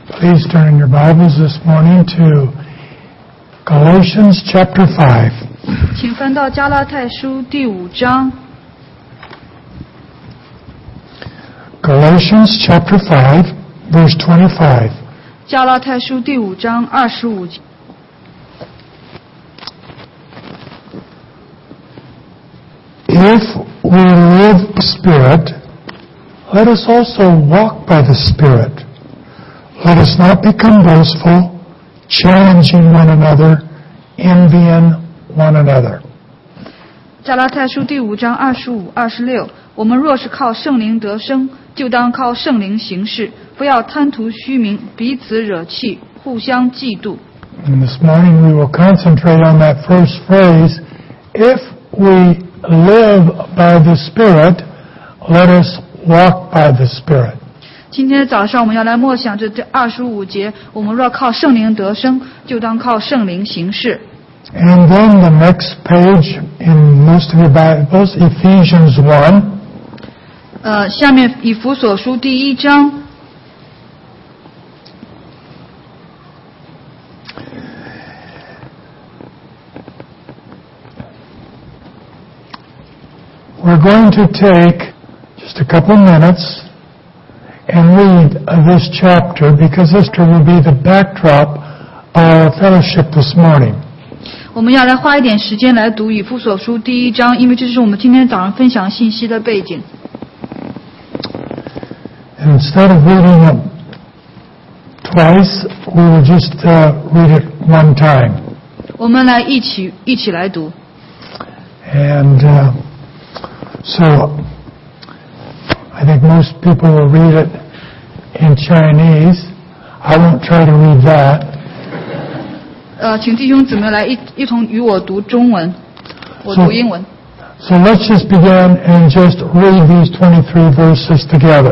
Please turn your Bibles this morning to Galatians chapter 5. 请翻到加拉太书第5章。 Galatians chapter 5, verse 25. 加拉太书第5章25节。 If we live by the Spirit, let us also walk by the Spirit. Let us not become boastful, challenging one another, envying one another. 加拉太书第5章25、26，我们若是靠圣灵得生，就当靠圣灵行事，不要贪图虚名，彼此惹气，互相嫉妒。 And this morning we will concentrate on that first phrase, if we live by the Spirit, let us walk by the Spirit. 今天早上我们要来默想这25节，我们若靠圣灵得生，就当靠圣灵行事。 And then the next page in most of your Bibles, Ephesians 1. 下面以弗所书第1章。 We're going to take just a couple minutes and read this chapter because this will be the backdrop of our fellowship this morning. 我们要来花一点时间来读以弗所书第1章，因为这是我们今天早上分享信息的背景。 And instead of reading it twice, we will just read it one time. 我们来一起来读。 And so I think most people will read it in Chinese. I won't try to read that. 请弟兄姊妹来一同与我读中文，我读英文。 So let's just begin and just read these 23 verses together.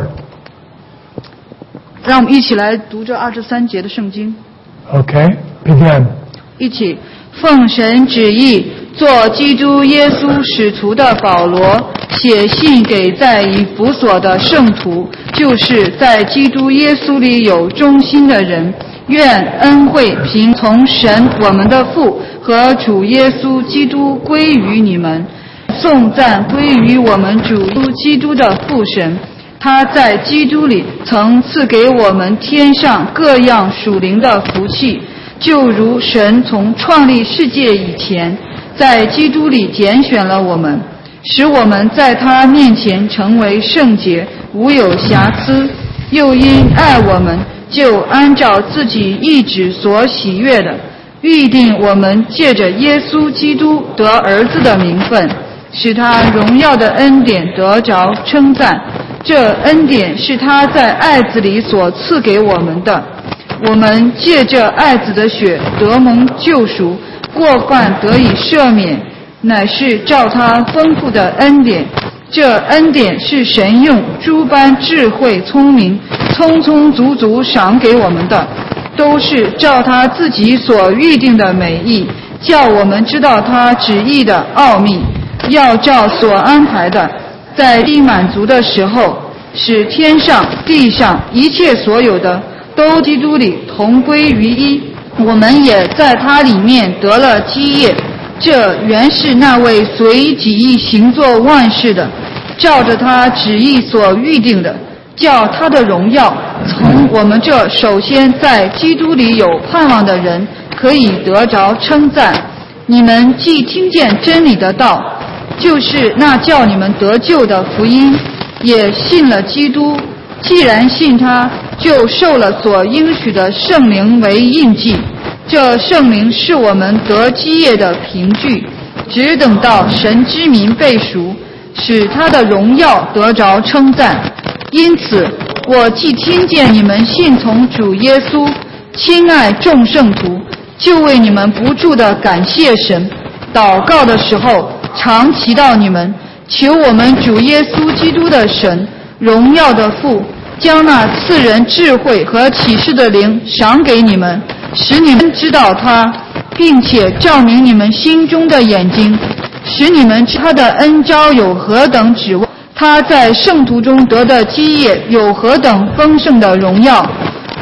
让我们一起来读这23节的圣经。 Okay, begin. 一起，奉神旨意，做基督耶稣使徒的保罗，写信给在以弗所的圣徒，就是在基督耶稣里有忠心的人。愿恩惠平从神我们的父和主耶稣基督归于你们。颂赞归于我们主基督的父神，他在基督里曾赐给我们天上各样属灵的福气，就如神从创立世界以前，在基督里拣选了我们，使我们在他面前成为圣洁，无有瑕疵，又因爱我们，就按照自己意志所喜悦的，预定我们借着耶稣基督得儿子的名分，使他荣耀的恩典得着称赞。这恩典是他在爱子里所赐给我们的，我们借着爱子的血得蒙救赎，过犯得以赦免，乃是照他丰富的恩典。这恩典是神用诸般智慧聪明充充足足赏给我们的，都是照他自己所预定的美意，叫我们知道他旨意的奥秘，要照所安排的，在地满足的时候，使天上地上一切所有的都基督里同归于一，我们也在他里面得了基业。这原是那位随己意行作万事的，照着他旨意所预定的，叫他的荣耀从我们这首先在基督里有盼望的人可以得着称赞。你们既听见真理的道，就是那叫你们得救的福音，也信了基督，既然信他，就受了所应许的圣灵为印记。这圣灵是我们得基业的凭据，只等到神之民被赎，使他的荣耀得着称赞。因此我既听见你们信从主耶稣，亲爱众圣徒，就为你们不住地感谢神，祷告的时候常祈祷你们，求我们主耶稣基督的神，荣耀的父，将那赐人智慧和启示的灵赏给你们，使你们知道他，并且照明你们心中的眼睛，使你们知他的恩召有何等指望，他在圣徒中得的基业有何等丰盛的荣耀。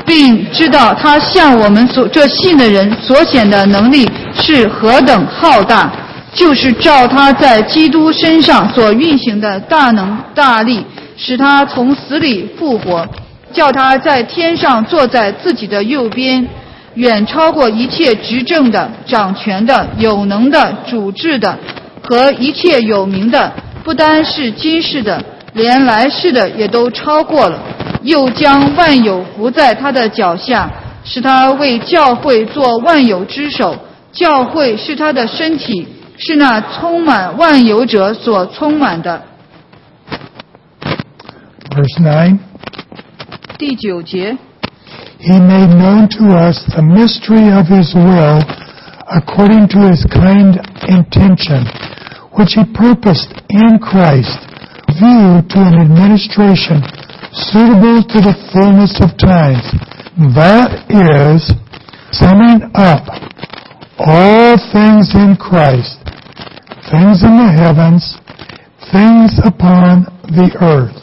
并知道他向我们这信的人所显的能力是何等浩大，就是照他在基督身上所运行的大能大力，使他从死里复活，叫他在天上坐在自己的右边，远超过一切执政的、掌权的、有能的、主治的和一切有名的，不单是今世的，连来世的也都超过了，又将万有伏在他的脚下，使他为教会做万有之首。教会是他的身体，是那充满万有者所充满的。 Verse 9. 第9节， He made known to us the mystery of His will according to His kind intention, which He purposed in Christ, view to an administration suitable to the fullness of times. That is, summing up all things in Christ, things in the heavens, things upon the earth.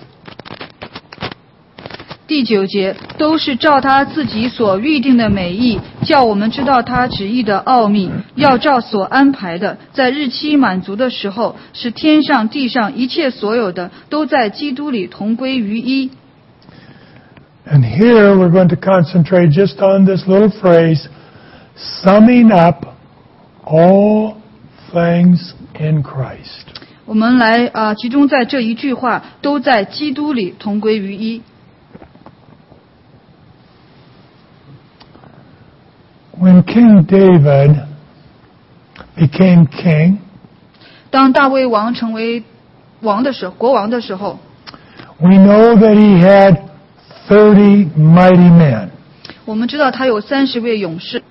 第9节，都是照他自己所预定的美意，叫我们知道他旨意的奥秘，要照所安排的，在日期满足的时候，使天上地上一切所有的都在基督里同归于一。 And here we're going to concentrate just on this little phrase, summing up all things in Christ. 我们来集中在这一句话，都在基督里同归于一。 When King David became king, 当大卫王成为国王的时候， we know that he had 30 mighty men. 我们知道他有30位勇士。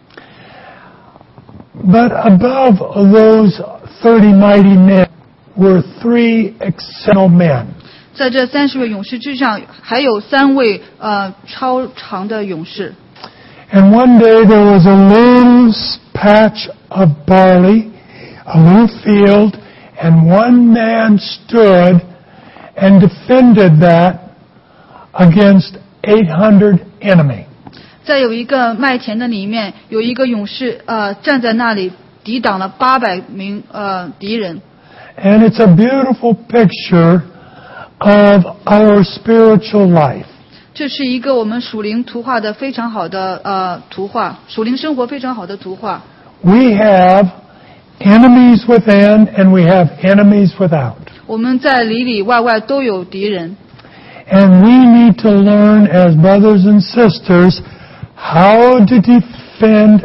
But above those 30 mighty men were 3 exceptional men. 在这30位勇士之上，还有3位超长的勇士。 And one day there was a little patch of barley, a little field, and one man stood and defended that against 800 enemy. 在有一个麦田的里面，有一个勇士站在那里，抵挡了800名敌人。 And it's a beautiful picture of our spiritual life. 这是一个我们属灵图画的非常好的图画，属灵生活非常好的图画。 We have enemies within and we have enemies without. 我们在里里外外都有敌人。 And we need to learn as brothers and sisters how to defend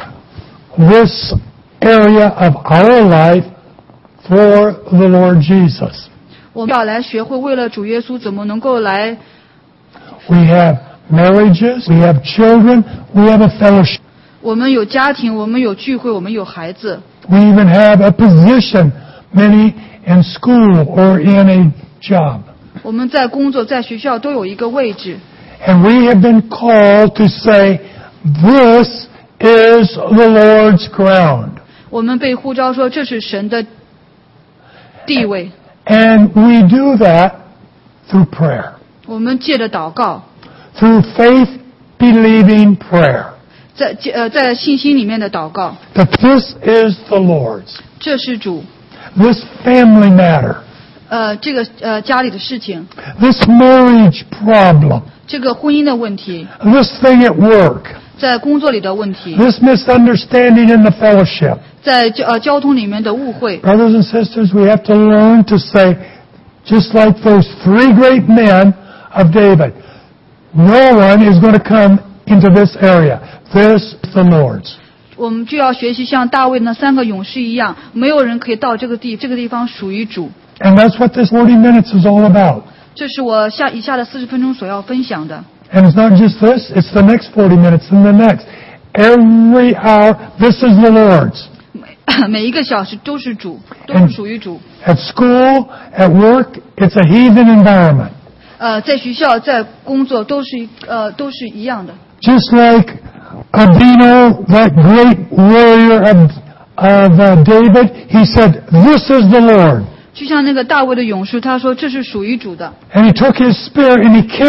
this area of our life for the Lord Jesus. 我们要来学会为了主耶稣怎么能够来。 We have marriages, we have children, we have a fellowship. 我们有家庭，我们有聚会，我们有孩子。 We even have a position, many in school or in a job. 我们在工作、在学校都有一个位置。 And we have been called to say, this is the Lord's ground. 我们被呼召说这是神的地位。 And we do that through prayer. 我们借着祷告， Through faith-believing prayer. 在信心里面的祷告， That this is the Lord's. 这是主。 This family matter. 这个家里的事情， This marriage problem. 这个婚姻的问题， This thing at work. 在工作里的问题， This misunderstanding in the fellowship. 在交通里面的误会。 Brothers and sisters, we have to learn to say, just like those 3 great men of David, no one is going to come into this area. This is the Lord's. 我们就要学习像大卫那3个勇士一样，没有人可以到这个地方属于主。 And that's what this 40 minutes is all about. 这是我以下的40分钟所要分享的。 And it's not just this, it's the next 40 minutes and the next. Every hour, this is the Lord's. 每一个小时都是主，都是属于主。 At school, at work, it's a heathen environment. 在学校、在工作都是一样的。 Just like Abino, that great warrior of David, he said, this is the Lord. 就像那个大卫的勇士，他说这是属于主的。 And he took his spear and he killed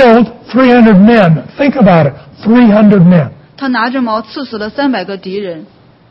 300 men. Think about it. 300 men. 他拿着矛刺死了300个敌人。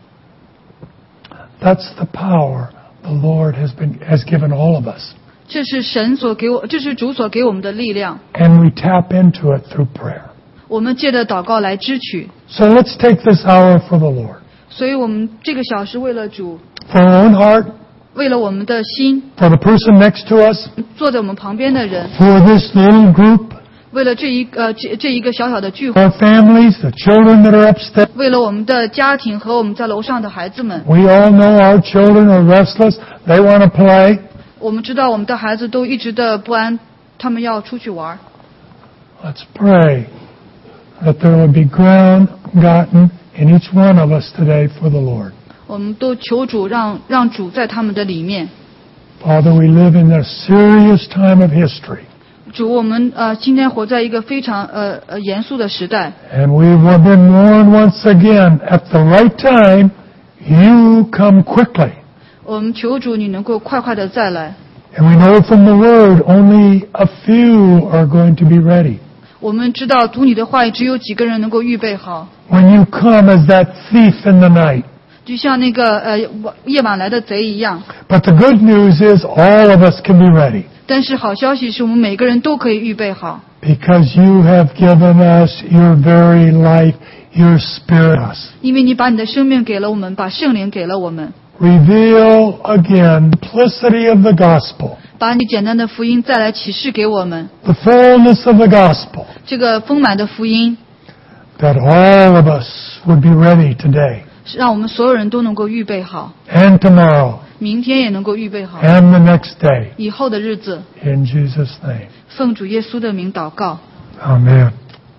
That's the power the Lord has given all of us. 这是主所给我们的力量。 And we tap into it through prayer. 我们借着祷告来支取。 So let's take this hour for the Lord. 所以我们这个小时为了主， For our own heart, 为了我们的心， for the person next to us, 坐在我们旁边的人， for this little group, 为了这一个小小的聚会， our families, the children that are upstairs. 为了我们的家庭和我们在楼上的孩子们。 We all know our children are restless. They want to play. 我们知道我们的孩子都一直的不安，他们要出去玩。 Let's pray that there would be ground gotten in each one of us today for the Lord. 我们都求主让主在他们的里面。 Father, we live in a serious time of history. 主，我们今天活在一个非常严肃的时代。 And we've been warned once again, at the right time, you come quickly. 我们求主你能够快快的再来。 And we know from the Word only a few are going to be ready. 我们知道读你的话语只有几个人能够预备好。 When you come as that thief in the night. 就像那个夜晚来的贼一样。 But the good news is all of us can be ready. 但是好消息是我们每个人都可以预备好。 Because you have given us your very life, your Spirit us. 因为你把你的生命给了我们，把圣灵给了我们。 Reveal again the simplicity of the gospel. 把你简单的福音再来启示给我们。 The fullness of the gospel. 这个丰满的福音。 That all of us would be ready today. 让我们所有人都能够预备好。 And tomorrow. 明天也能够预备好。 And the next day. 以后的日子。 In Jesus' name. 奉主耶稣的名祷告。 Amen.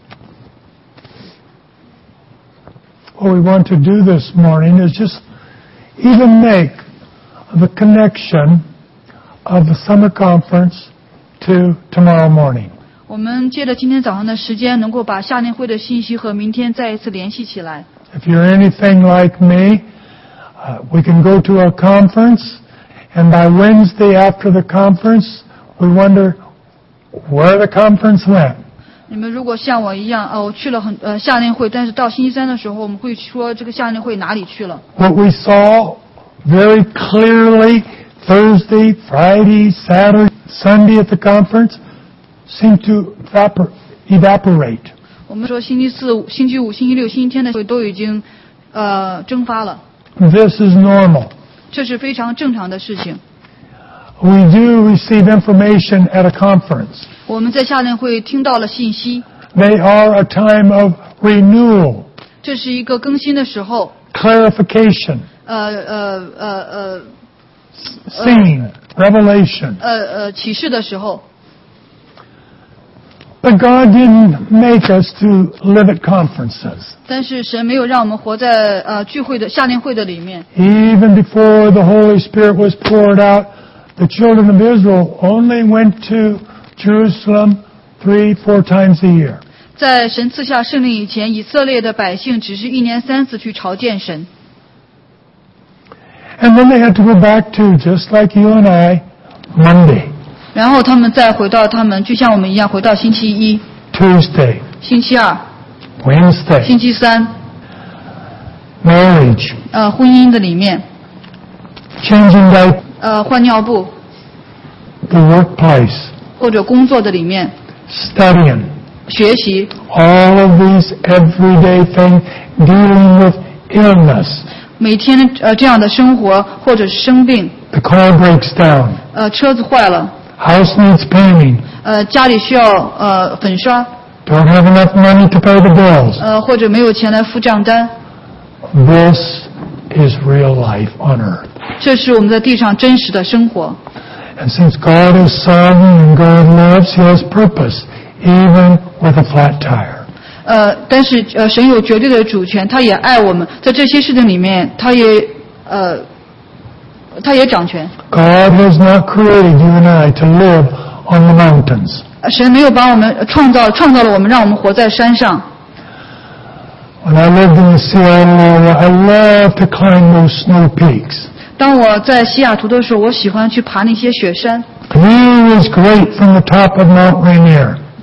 What we want to do this morning is just even make the connection of the summer conference to tomorrow morning. 我们借着今天早上的时间，能够把夏令会的信息和明天再一次联系起来。 If you're anything like me, we can go to a conference, and by Wednesday after the conference, we wonder where the conference went. 你们如果像我一样，我去了夏令会，但是到星期三的时候，我们会说这个夏令会哪里去了？ What we saw very clearly Thursday, Friday, Saturday, Sunday at the conference seemed to evaporate. 我们说星期四、星期五、星期六、星期天的会都已经蒸发了。 This is normal. 这是非常正常的事情。 We do receive information at a conference. 我们在夏令会听到了信息。 They are a time of renewal. 这是一个更新的时候。 Clarification. Seeing. Revelation. 启示的时候。 But God didn't make us to live at conferences. 但是神没有让我们活在聚会的夏令会的里面。 Even before the Holy Spirit was poured out, the children of Israel only went to Jerusalem 3-4 times a year. 在神赐下圣灵以前，以色列的百姓只是1年3次去朝见神。 And then they had to go back to, just like you and I, Monday. 然后他们再回到就像我们一样回到星期一、 Tuesday, 星期二、 Wednesday, 星期三， marriage, 婚姻的里面， changing diapers, 换尿布， the workplace, 或者工作的里面， studying, 学习， all of these everyday things, dealing with illness. 每天这样的生活，或者是生病， The car breaks down, 车子坏了， house needs painting, 家里需要粉刷， don't have enough money to pay the bills. 或者没有钱来付账单。 This is real life on earth. 这是我们在地上真实的生活。 And since God is sovereign and God loves, He has purpose, even with a flat tire. 但是神有绝对的主权，他也爱我们，在这些事情里面，他也掌权。 God has not created you and I to live on the mountains. 神没有把我们创造了我们，让我们活在山上。 When I lived in the Seattle area, I loved to climb those snow peaks. 当我在西雅图的时候，我喜欢去爬那些雪山。 The view was great from the top of Mount Rainier.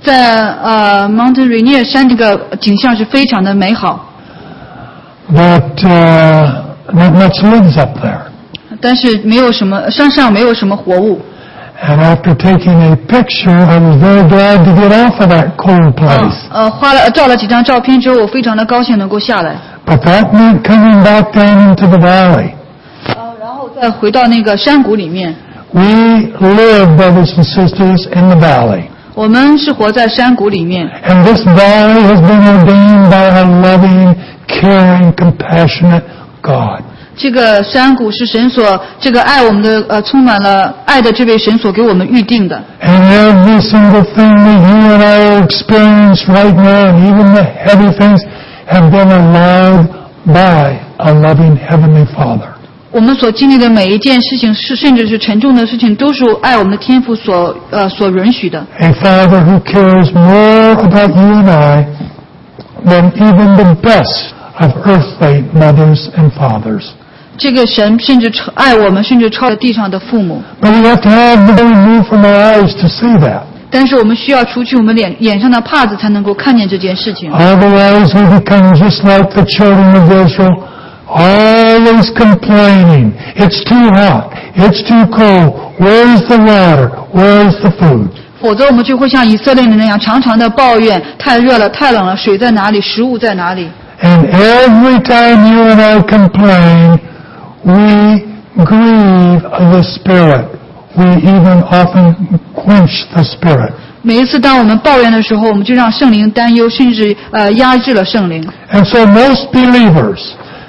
在Mount Rainier 山这个景象是非常的美好， but not much lives up there. 但是没有什么山上没有什么活物。 And after taking a picture, I was very glad to get off of that cold place. 照了几张照片之后，我非常的高兴能够下来。 But that meant coming back down into the valley. 然后再回到那个山谷里面。 We live, brothers and sisters, in the valley. 我们是活在山谷里面。 And this valley has been ordained by a loving, caring, compassionate God. 这个山谷是神所这个爱我们的充满了爱的这位神所给我们预定的。 And every single thing that you and I experience right now, and even the heavy things, have been allowed by a loving Heavenly Father. 我们所经历的每一件事情，甚至是沉重的事情，都是爱我们的天父所允许的。 A Father who cares more about you and I than even the best of earthly mothers and fathers. 这个神甚至爱我们，甚至超越地上的父母。 But we have to have the remove from our eyes to see that. 但是我们需要除去我们脸上的帕子，才能够看见这件事情。 Otherwise we become just like the children of Israel, always complaining. It's too hot. It's too cold. Where's the water? Where's the food? 否则我们就会像以色列人那样，常常的抱怨太热了、太冷了，水在哪里？食物在哪里？ And every time you and I complain, we grieve the Spirit. We even often quench the Spirit. 每一次当我们抱怨的时候，我们就让圣灵担忧，甚至压制了圣灵。 And so most believers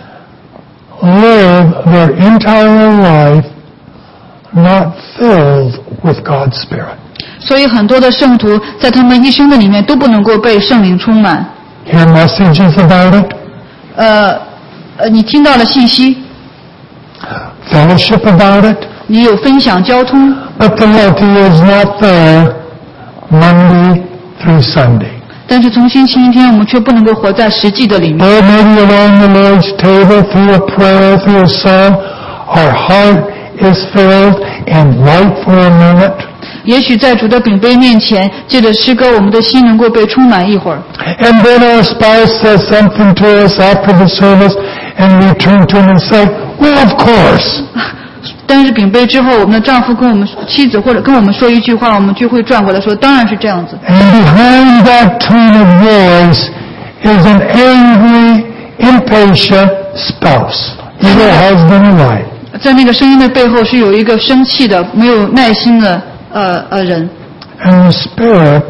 live their entire life not filled with God's Spirit. 所以很多的圣徒在他们一生的里面都不能够被圣灵充满。 Hear messages about it, 你听到了信息， fellowship about it, 你有分享交通， but the reality is not there Monday through Sunday. 但是从星期一天我们却不能够活在实际的里面。 Or maybe around the Lord's table, through a prayer, through a song, our heart is filled and light for a minute. 也许在主的饼杯面前，借着诗歌，我们的心能够被充满一会儿。 And then our spouse says something to us after the service, and we turn to him and say, well, of course. 但是饼杯之后，我们的丈夫跟我们妻子或者跟我们说一句话，我们就会转过来说，当然是这样子。 And behind that tone of voice is an angry, impatient spouse, either husband or wife. 在那个声音的背后是有一个生气的、没有耐心的人。 And the Spirit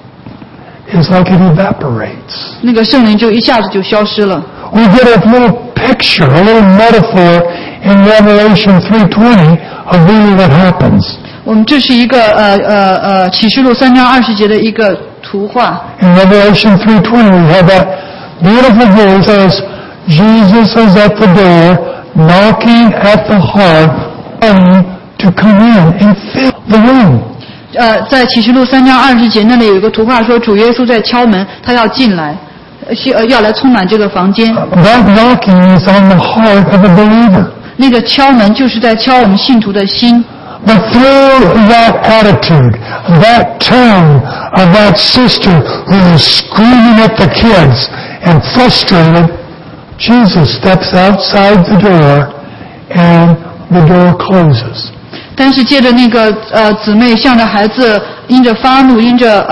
is like it evaporates. 那个圣灵就一下子就消失了。 We get a little picture, a little metaphor in Revelation 3:20 of really what happens. 我们这是一个启示录3章20节的一个图画。 In Revelation 3:20 we have that beautiful verse says, Jesus is at the door, knocking at the heart, wanting to come in and fill the room. 在启示录3章20节那里有一个图画说，主耶稣在敲门，他要进来，要来充满这个房间。 That knocking is on the heart of a believer. 那个敲门就是在敲我们信徒的心。 But through that attitude, that tone of that sister who is screaming at the kids and frustrated, Jesus steps outside the door and the door closes. 但是借着那个姊妹向着孩子因着发怒，因着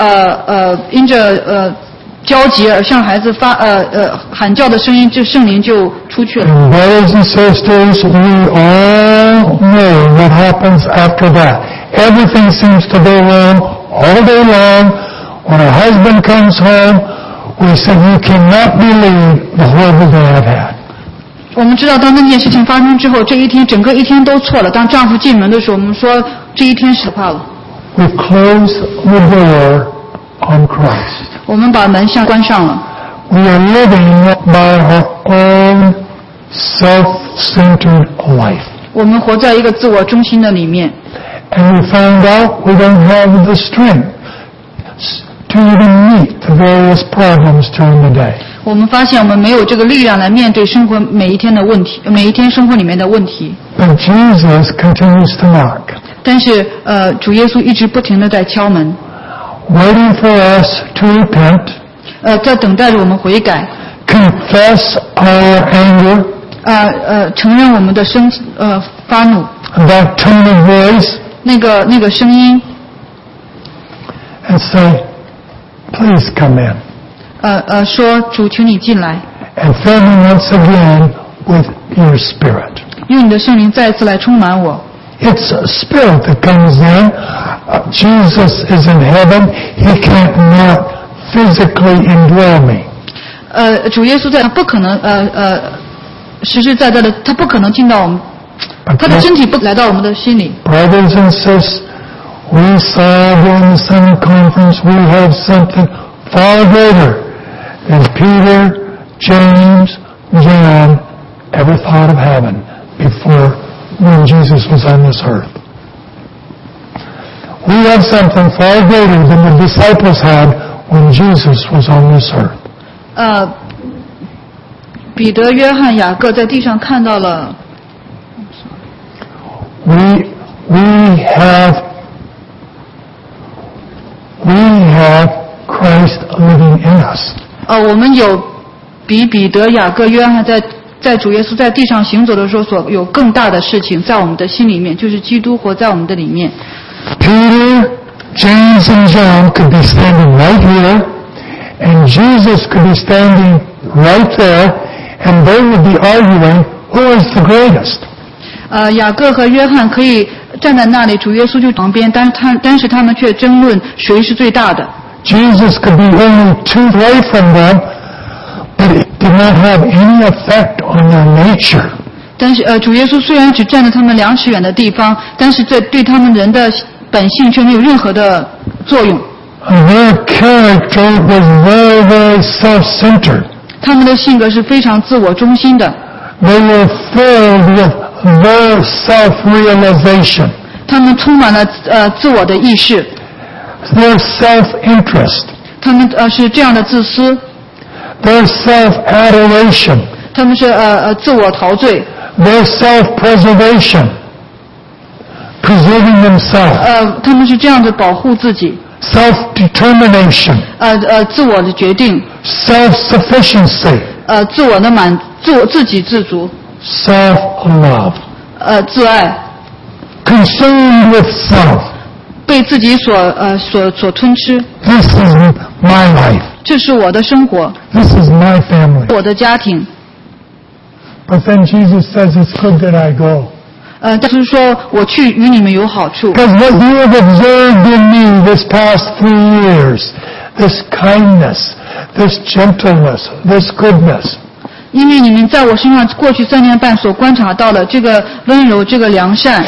焦急而向孩子喊叫的声音，这圣灵就出去了。 And brothers and sisters, we all know what happens after that. Everything seems to go wrong all day long. When our husband comes home, we say, you cannot believe the horrible day I've had. 我们知道，当那件事情发生之后，这一天整个一天都错了。当丈夫进门的时候，我们说这一天可怕了。 We've closed the door on Christ. 我们把门关上了。 We are living by our own self-centered life. 我们活在一个自我中心的里面。 And we found out we don't have the strength to even meet the various problems during the day. 我们发现我们没有这个力量来面对生活每一天的问题，每一天生活里面的问题。 But Jesus continues to knock. 但是主耶稣一直不停地在敲门。 waiting for us to repent, 在等待着我们悔改， confess our anger, 承认我们的发怒， that tone of voice, 那个声音， and say, please come in, 说主，请你进来， and fill me once again with your Spirit. 用你的圣灵再一次来充满我。 It's a Spirit that comes in. Jesus is in heaven. He can't not physically indwell me. 主耶稣在，他不可能实实在在的，他不可能进到我们，他的身体不来到我们的心里。 Brothers and sisters, we saw during the summer conference we have something far greater than Peter, James, John ever thought of having before when Jesus was on this earth. We have something far greater than the disciples had when Jesus was on this earth. 彼得、约翰、雅各在地上看到了。 We have Christ living in us. 我们有比彼得、雅各、约翰在主耶稣在地上行走的时候所有更大的事情，在我们的心里面，就是基督活在我们的里面。 Peter, James, and John could be standing right here, and Jesus could be standing right there, and they would be arguing who is the greatest. 雅各和约翰可以站在那里，主耶稣就旁边，但是他们却争论谁是最大的。 Jesus could be only 2 feet away from them, but it did not have any effect on their nature. 但是主耶稣虽然只站在他们2尺远的地方，但是对他们人的本性却没有任何的作用。 Their character was very, very self-centered. 他们的性格是非常自我中心的。 They were filled with their self-realization. 他们充满了自我的意识。 Their self-interest. 他们是这样的自私。 Their self-adoration. 他们是自我陶醉。 Their self-preservation. Preserving themselves. 他们是这样的保护自己。 Self-determination. 自我的决定。 Self-sufficiency. 自给自足。 Self-love. 自爱。 Consumed with self. 被自己所吞吃。 This is my life. 这是我的生活。 This is my family. 我的家庭。 But then Jesus says it's good that I go. 但是说我去与你们有好处。 Because what you have observed in me this past 3 years, this kindness, this gentleness, this goodness. 因为你们在我身上过去3年半所观察到的这个温柔，这个良善。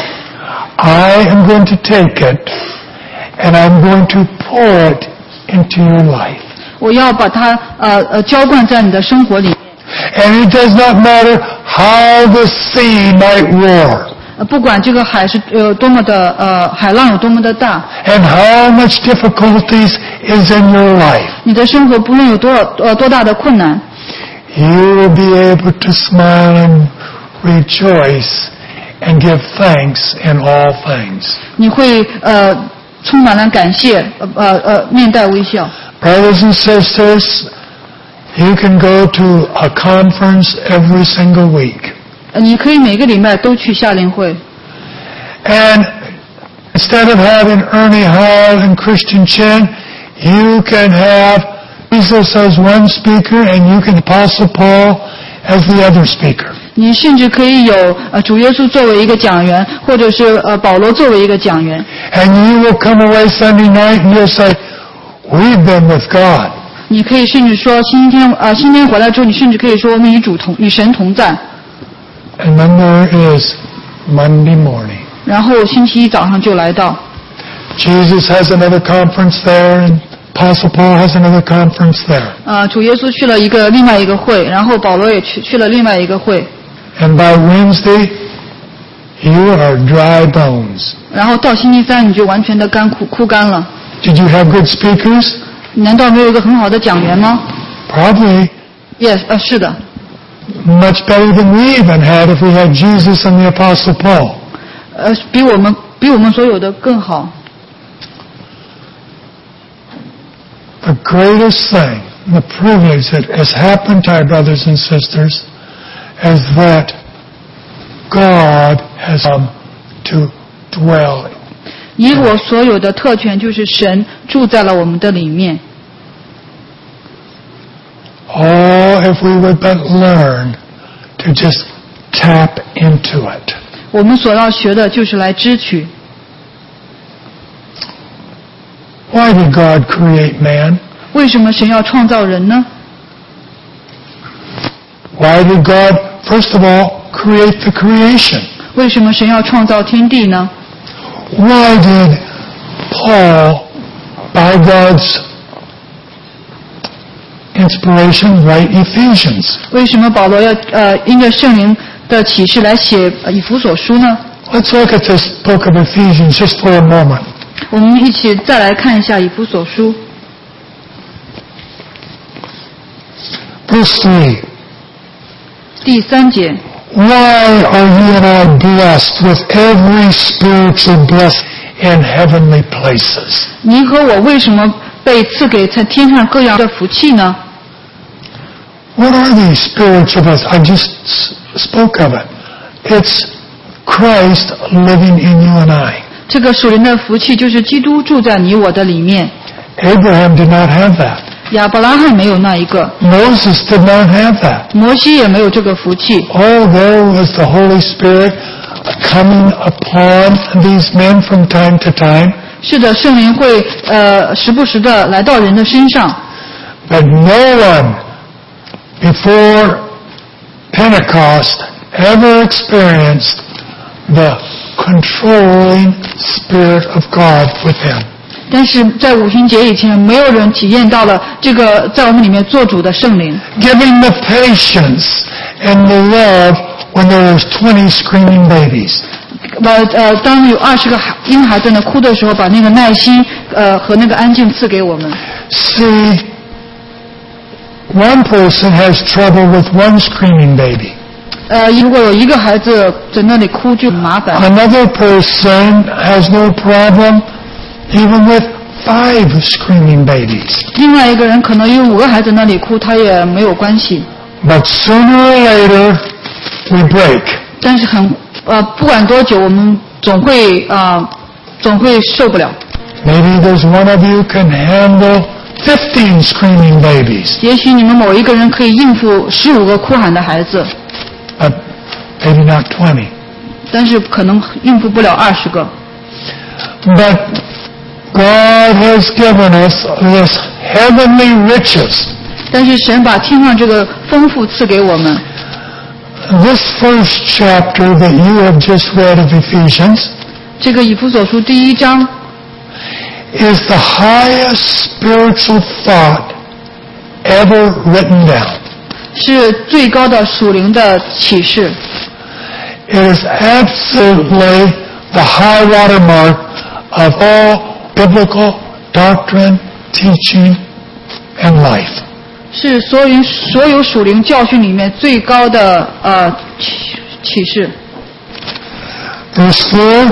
I am going to take it and I'm going to pour it into your life. 我要把它浇灌在你的生活里面。 And it does not matter how the sea might roar. 不管这个海是多么的海浪有多么的大。 And how much difficulties is in your life. 你的生活不论有多大的困难。 You will be able to smile and rejoice and give thanks in all things. 你会充满了感谢，面带微笑。 Brothers and sisters, you can go to a conference every single week. 你可以每个礼拜都去夏令会。 And instead of having Ernie Hall and Christian Chen, you can have Jesus as one speaker and you can Apostle Paul as the other speaker. 你甚至可以有主耶稣作为一个讲员，或者是保罗作为一个讲员。 And you will come away Sunday night and you'll say, we've been with God. 你可以甚至说星期天回来之后，你甚至可以说我们与神同在。 And then there is Monday morning. 然后星期一早上就来到。 Jesus has another conference there and Apostle Paul has another conference there. 主耶稣去了另外一个会，然后保罗也去了另外一个会。 And by Wednesday, you are dry bones. 然后到星期三你就完全的枯干了。 Did you have good speakers? 难道没有一个很好的讲员吗？ Probably. Yes, 是的。 Much better than we even had if we had Jesus and the Apostle Paul. 比我们所有的更好。 greatest thing, the privilege that has happened to our brothers and sisters is that God has come to dwell. 以我所有的特权，就是神住在了我们的里面。 Oh, if we would but learn to just tap into it. 我们所要学的就是来支取。 Why did God create man? 为什么神要创造人呢？ Why did God, first of all, create the creation? 为什么神要创造天地呢？ Why did Paul, by God's inspiration, write Ephesians? 为什么保罗要因着圣灵的启示来写以弗所书呢？ Let's look at this book of Ephesians just for a moment. 我们一起再来看一下以弗所书 Verse 3. 第3节。 Why are you and I blessed with every spiritual blessing in heavenly places? 您和我为什么被赐给在天上各样的福气呢？ What are these spiritual blessings? I just spoke of it. It's Christ living in you and I. 这个属灵的福气就是基督住在你我的里面。 Abraham did not have that. 亚伯拉罕没有那一个， Moses did not have that. 摩西也没有这个福气。 Oh, there was the Holy Spirit coming upon these men from time to time. 是的，圣灵会时不时的来到人的身上， But no one before Pentecost ever experienced the controlling Spirit of God within. 但是在五旬节以前，没有人体验到了这个在我们里面做主的圣灵， Giving the patience and the love when there was 20 screaming babies. 当有20个婴孩在那哭的时候，把那个耐心和那个安静赐给我们。 See, one person has trouble with one screaming baby. 如果有一个孩子在那里哭就麻烦， Another person has no problem even with 5 screaming babies. 另外一个人可能有5个孩子那里哭，他也没有关系。 But sooner or later, we break. 但是不管多久，我们总会受不了。 Maybe there's one of you can handle 15 screaming babies. 也许你们某一个人可以应付15个哭喊的孩子， But maybe not 20. 但是可能应付不了20个。 But God has given us this heavenly riches. 但是神把天上这个丰富赐给我们。 This first chapter that you have just read of Ephesians 这个以弗所书第1章 is the highest spiritual thought ever written down. 是最高的属灵的启示， It is absolutely the high water mark of all biblical doctrine, teaching, and life. 是所有属灵教训里面最高的启示。 Verse 4,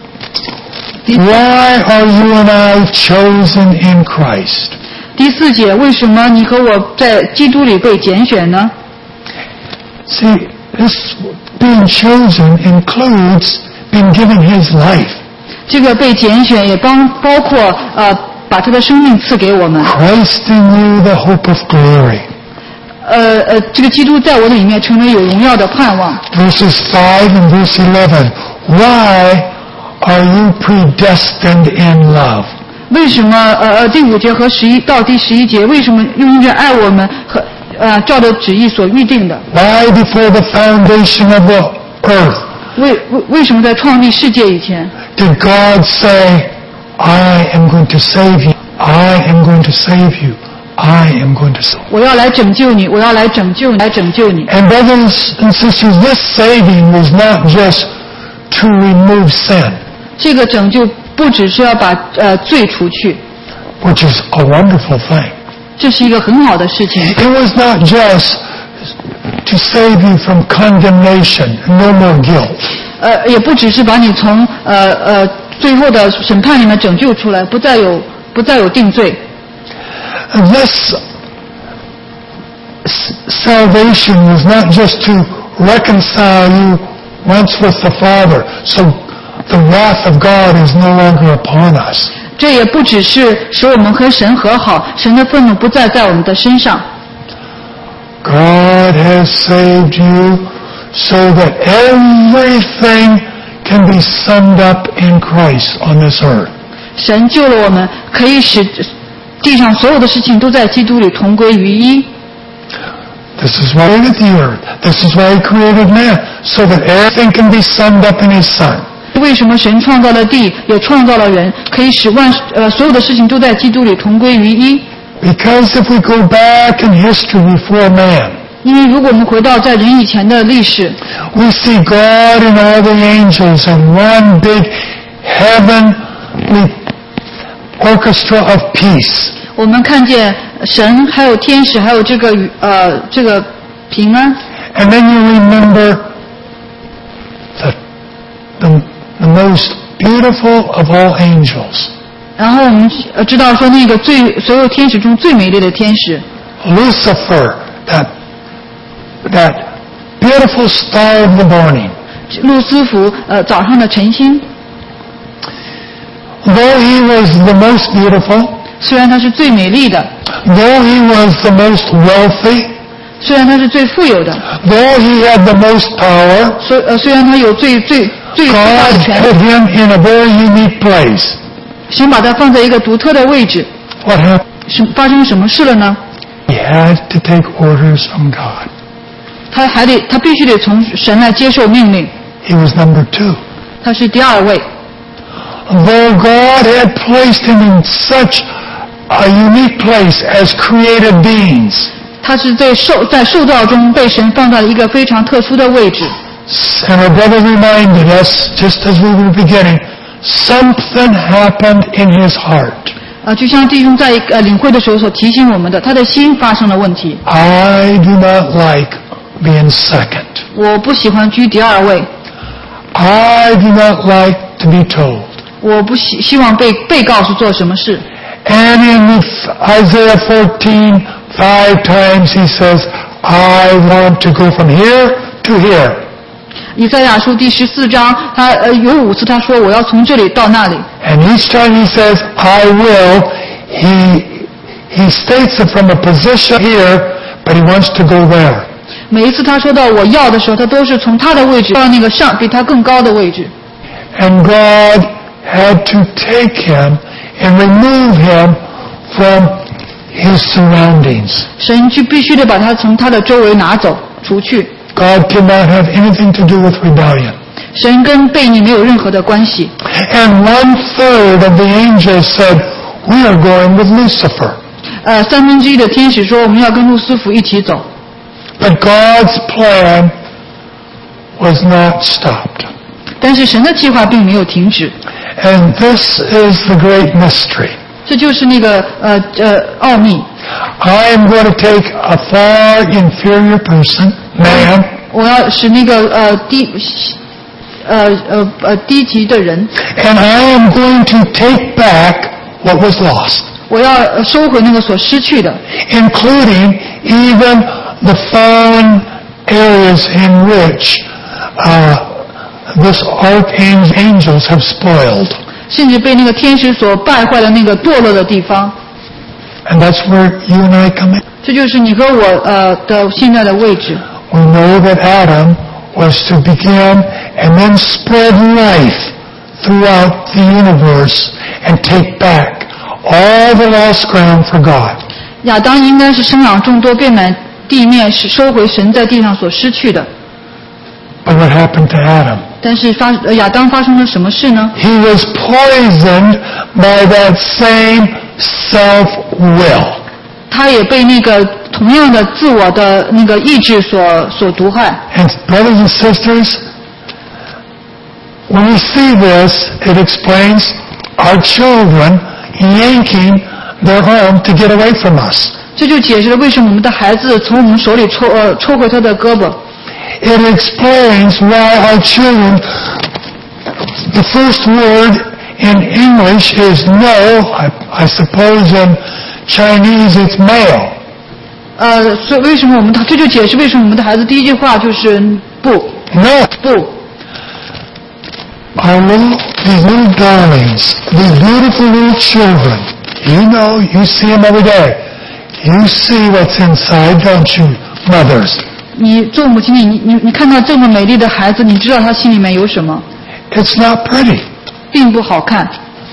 Why are you and I chosen in Christ? 第4节，为什么你和我在基督里被拣选呢？ See, this being chosen includes being given His life. 这个被拣选也包括把他的生命赐给我们。 Christ in you, the hope of glory. 这个基督在我的里面成为有荣耀的盼望。 Verses 5 and verse 11. Why are you predestined in love? 为什么第5节和到第11节，为什么用着爱我们和照着旨意所预定的？ Why before the foundation of the earth 为什么在创立世界以前， did God say, I am going to save you, I am going to save you, I am going to save you? 我要来拯救你，我要来拯救你，来拯救你。 And brothers and sisters, this saving was not just to remove sin, 这个拯救不只是要把罪除去， which is a wonderful thing. 这是一个很好的事情。 It was not just to save you from condemnation, no more guilt. 也不只是把你从最后的审判里面拯救出来，不再有定罪。 And this salvation was not just to reconcile you once with the Father, so the wrath of God is no longer upon us. 这也不只是使我们和神和好，神的愤怒不再在我们的身上。 God has saved you so that everything can be summed up in Christ on this earth. 神救了我们，可以使地上所有的事情都在基督里同归于一。 This is why He created the earth. This is why He created man, so that everything can be summed up in His Son. 为什么神创造了地，也创造了人，可以使所有的事情都在基督里同归于一？ Because if we go back in history before man, 因为如果我们回到在人以前的历史， we see God and all the angels in one big heavenly orchestra of peace. 我们看见神还有天使还有这个平安。 And then you remember the most beautiful of all angels, 然后我们知道说那个所有天使中最美丽的天使 Lucifer, that beautiful star of the morning. 路斯福，早上的晨星。 Though he was the most beautiful, 虽然他是最美丽的， though he was the most wealthy, 虽然他是最富有的， though he had the most power, 虽然他有最大的 God 权 put 利， him in a very unique place. 神把他放在一个独特的位置。 What happened? 发生什么事了呢？ He had to take orders from God. 他必须得从神来接受命令。 He was number 2. 他是第二位。 Though God had placed him in such a unique place as created beings, 他是在受造中被神放在了一个非常特殊的位置。 and our brother reminded us, just as we were beginning, something happened in his heart. 就像弟兄在领会的时候所提醒我们的，他的心发生了问题。 I do not like being second. 我不喜欢居第二位， I do not like to be told. 我不希望被告诉做什么事。 And in Isaiah 14, 5 times he says, I want to go from here to here. 以赛亚书第14章，他有5次他说我要从这里到那里。 And each time he says, I will, he states it from a position here, but he wants to go there. 每一次他说到我要的时候，他都是从他的位置到那个比他更高的位置。 And God had to take him and remove him from his surroundings. 神必须得把他从他的周围拿走除去。 God did not have anything to do with rebellion. 神跟悖逆没有任何的关系。 And 1/3 of the angels said, we are going with Lucifer. 1/3的天使说我们要跟路斯福一起走。 But God's plan was not stopped. 但是神的计划并没有停止。 And this is the great mystery. 这就是那个奥秘。 I am going to take a far inferior person, man, 我要使那个低级的人， and I am going to take back what was lost, 我要收回那个所失去的， including even the foreign areas in which this archangels have spoiled. 甚至被那个天使所败坏的那个堕落的地方。 And that's where you and I come in. 这就是你和我的现在的位置。 We know that Adam was to begin and then spread life throughout the universe and take back all the lost ground for God. 亚当应该是生养众多，遍满地面，是收回神在地上所失去的。 But what happened to Adam? 但是亚当发生了什么事呢？ He was poisoned by that same self-will. 他也被那个同样的自我的那个意志所毒害。 And brothers and sisters, when we see this, it explains our children yanking their own to get away from us. 这就解释了为什么我们的孩子从我们手里抽回他的胳膊。 It explains why our children, the first word in English is no. I suppose in Chinese, it's male. 所以为什么这就解释为什么我们的孩子第一句话就是不 No. 不。 These little darlings, these beautiful little children, you see them every day. You see what's inside, don't you, mothers? 你做母亲，你看到这么美丽的孩子，你知道他心里面有什么？ It's not pretty. 并不好看。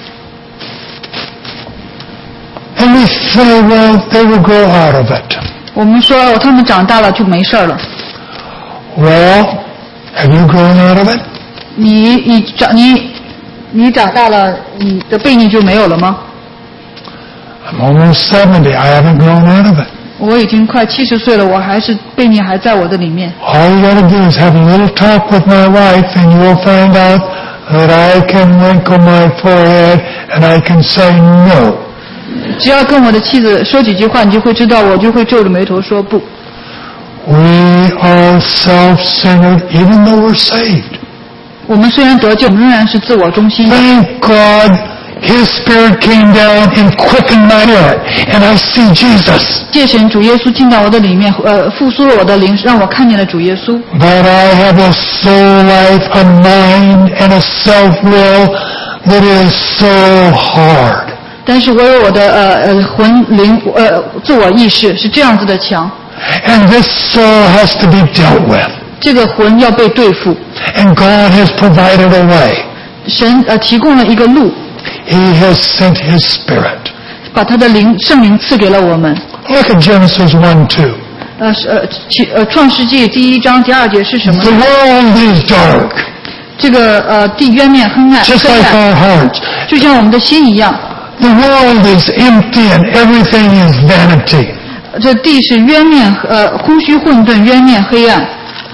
And we say, well, they will grow out of it. 我们说他们长大了就没事了。 Well, have you grown out of it? 你长大了，你的悖逆就没有了吗？ I'm almost 70. I haven't grown out of it. 我已经快70岁了，我还是悖逆还在我的里面。 All you got to do is have a little talk with my wife, and you will find out that I can wrinkle my forehead and I can say no. 只要跟我的妻子说几句话，你就会知道，我就会皱着眉头说不。 We are self-centered even though we're saved. 我们虽然得救，仍然是自我中心的。 Thank God His Spirit came down and quickened my spirit, and I see Jesus. 谢神，主耶稣进到我的里面，复苏了我的灵，让我看见了主耶稣。 But I have a soul life, a mind, and a self-will that is so hard. 但是我有我的魂灵自我意识是这样子的强。 And this soul has to be dealt with. 这个魂要被对付。 And God has provided a way. 神提供了一个路。 He has sent His Spirit. 把他的圣灵赐给了我们。 Look at Genesis 1:2. 创世纪第1章第2节是什么？ The world is dark. 这个地渊面黑暗， Just like our hearts. 就像我们的心一样。 The world is empty and everything is vanity. 这地是渊面空虚混沌，渊面黑暗。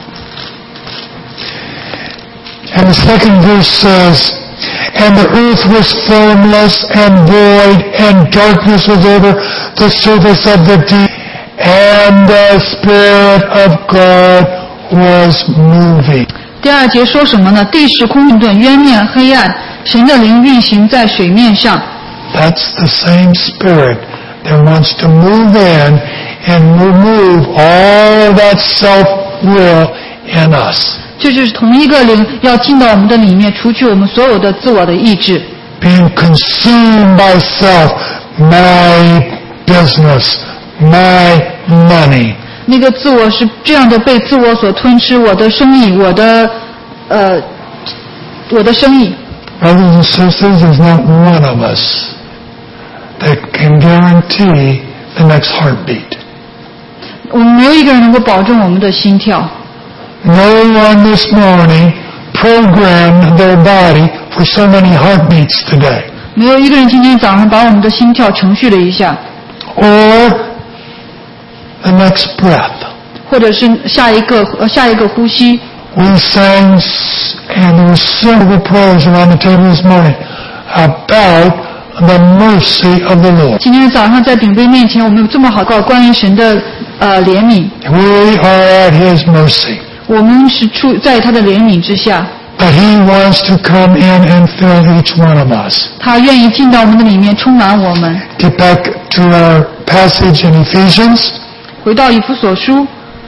And the second verse says, And the earth was formless and void, and darkness was over the surface of the deep, and the Spirit of God was moving. 第2节说什么呢？地是空混沌，渊面黑暗，神的灵运行在水面上。 That's the same Spirit that wants to move in and remove all that self-will in us. 这就是同一个灵要进到我们的里面，除去我们所有的自我的意志。 Being consumed by self, my business, my money. 那个自我是这样的被自我所吞吃，我的生意，我的生意。 Brothers and sisters, there's not one of us that can guarantee the next heartbeat. 我们没有一个人能够保证我们的心跳。 No one this morning programmed their body for so many heartbeats today. 没有一个人今天早上把我们的心跳程序了一下， Or the next breath. 或者是下一个呼吸。 We sang and there were several prayers around the table this morning about the mercy of the Lord. 今天早上在顶杯面前，我们有这么好告关于神的怜悯。 We are at His mercy. 我们是在他的怜悯之下。 But He wants to come in and fill each one of us. 他愿意进到我们的里面，充满我们。 Get back to our passage in Ephesians. 回到以弗所书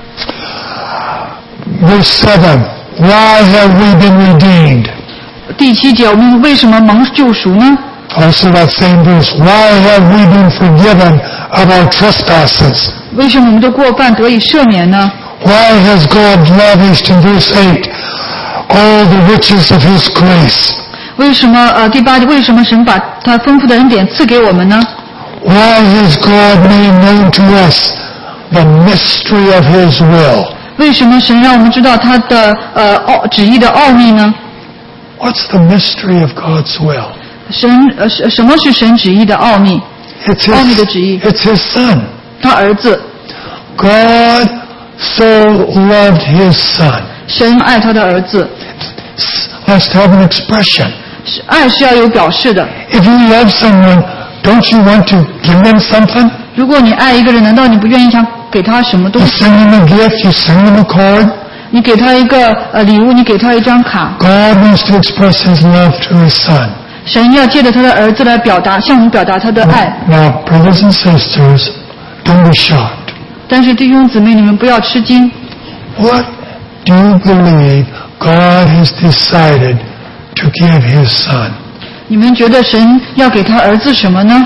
Verse 7. Why have we been redeemed? 第7节，我们为什么蒙救赎呢？ Also that same verse. Why have we been forgiven of our trespasses? 为什么我们的过犯得以赦免呢？ Why has God lavished in verse 8 all the riches of His grace? 为什么第8节，为什么神把他丰富的恩典赐给我们呢？ Why has God made known to us the mystery of His will? 为什么神让我们知道他的旨意的奥秘呢？ What's the mystery of God's will? 什么是神旨意的奥秘？ It's 奥秘的旨意， His Son. 他儿子。 God so loved His Son. 神爱他的儿子， Has to have an expression. 爱是要有表示的。 If you love someone, don't you want to give them something? 如果你爱一个人，难道你不愿意想给他什么东 You 西？ send them a gift, you send them a card. 你给他一个礼物，你给他一张卡。 God wants to express His love to His Son. 神要借着他的儿子来向我们表达他的爱。 Now, brothers and sisters, don't be shocked. 但是弟兄姊妹，你们不要吃惊。 What do you believe God has decided to give His Son? 你们觉得神要给他儿子什么呢？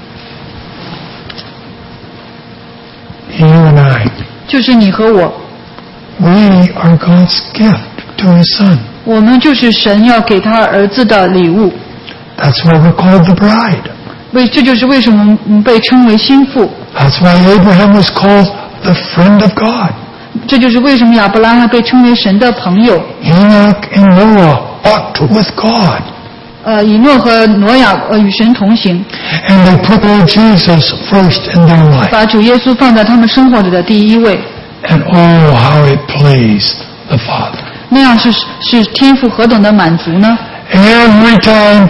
You and I. 就是你和我。 We are God's gift to His Son. 我们就是神要给他儿子的礼物。 That's why we're called the bride. 这就是为什么我们被称为心腹。 That's why Abraham was called the friend of God. 这就是为什么亚伯拉罕被称为神的朋友。 Enoch and Noah walked with God. 以诺和挪亚与神同行。 And they put Lord Jesus first in their life. 把主耶稣放在他们生活里的第一位。 And oh, how it pleased the Father. 那样是天父何等的满足呢？ Every time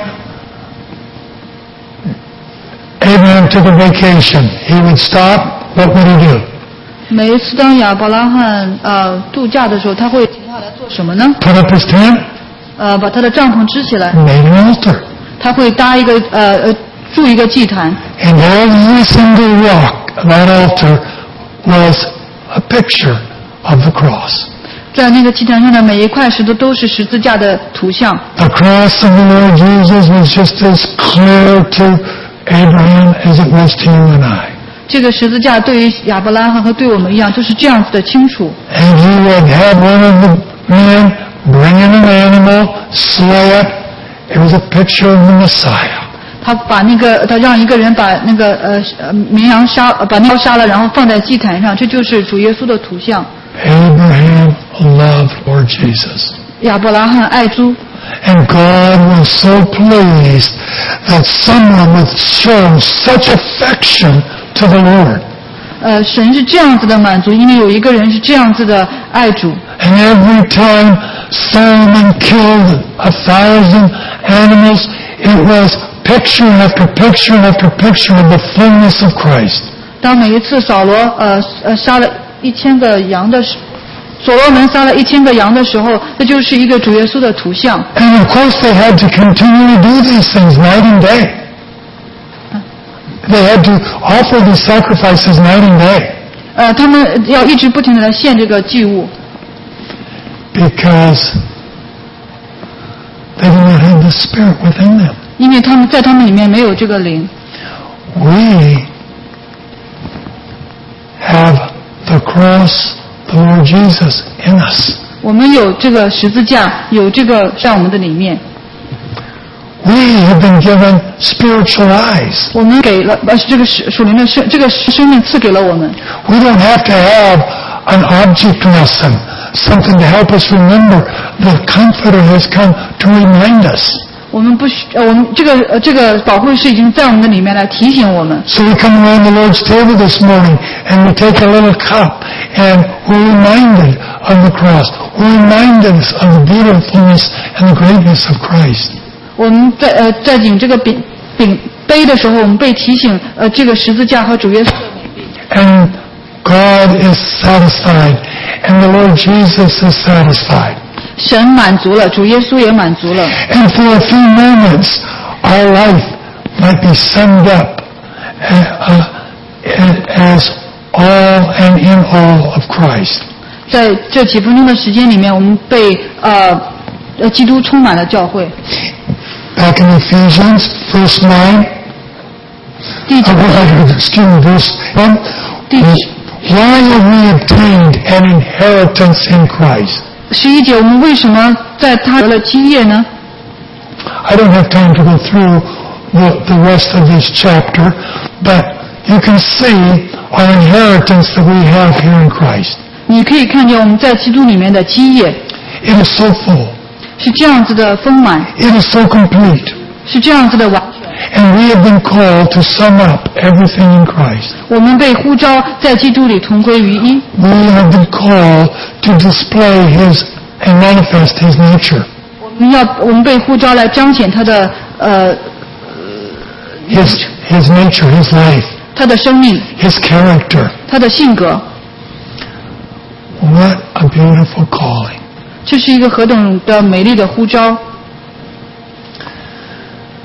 Abraham took a vacation, he would stop. What would he do? 每一次当亚伯拉罕度假的时候，他会停下来做什么呢？ Put up his tent. 把他的帐篷支起来。 Made an altar. 他会搭一个筑一个祭坛。 And every single rock of that altar was a picture of the cross. 在那个祭坛上的每一块石头都是十字架的图像。 The cross of the Lord Jesus was just as clear to Abraham as it was to you and I. 这个十字架对于亚伯拉罕和对我们一样，就是这样子的清楚。 And he would have one of the men bring in an animal, slay it. It was a picture of the Messiah. 他让一个人把那个绵羊把牛杀了，然后放在祭坛上，这就是主耶稣的图像。 Abraham loved Lord Jesus. 亚伯拉罕爱主。 And God was so pleased that someone would show such affection to the Lord. 神是这样子的满足，因为有一个人是这样子的爱主。 And every time Solomon killed 1,000 animals, it was picture after picture after picture of the fullness of Christ. 当每一次扫罗杀了1000个羊的时候，所罗门杀了1000个羊的时候，这就是一个主耶稣的图像。 And of course they had to continually do these things night and day. They had to offer these sacrifices night and day. 他们要一直不停地来献这个祭物。 Because they do not have the Spirit within them. 因为他们里面没有这个灵。 We have the cross, the Lord Jesus in us. 我们有这个十字架，有这个在我们的里面。 We have been given spiritual eyes. 我们给了这个属灵的这个生命赐给了我们。 We don't have to have an object lesson, something to help us remember. The Comforter has come to remind us. 我们这个保惠师已经在我们的里面来提醒我们。 So we come around the Lord's table this morning and we take a little cup and we're reminded of the cross. We're reminded of the beautifulness and the greatness of Christ. 我们在饮这个饼杯的时候，我们被提醒这个十字架和主耶稣的美丽。 And God is satisfied and the Lord Jesus is satisfied. 神满足了，主耶稣也满足了。 And for a few moments, our life might be summed up as all and in all of Christ. 在这几分钟的时间里面，我们被基督充满了教会。 Back in Ephesians, verse 9. Verse 1. Why have we obtained an inheritance in Christ? 11节，我们为什么在他得了基业呢？ I don't have time to go through the rest of this chapter, but you can see our inheritance that we have here in Christ. 你可以看见我们在基督里面的基业。 It is so full. 是这样子的丰满。 It is so complete. 是这样子的完全。 And we have been called to sum up everything in Christ. 我们被呼召在基督里同归于一。 We have been called to display His and manifest His nature. 我们被呼召来彰显他的 His nature, His life, 他的生命 His character. 他的性格。 What a beautiful calling. 这是一个何等的美丽的呼召。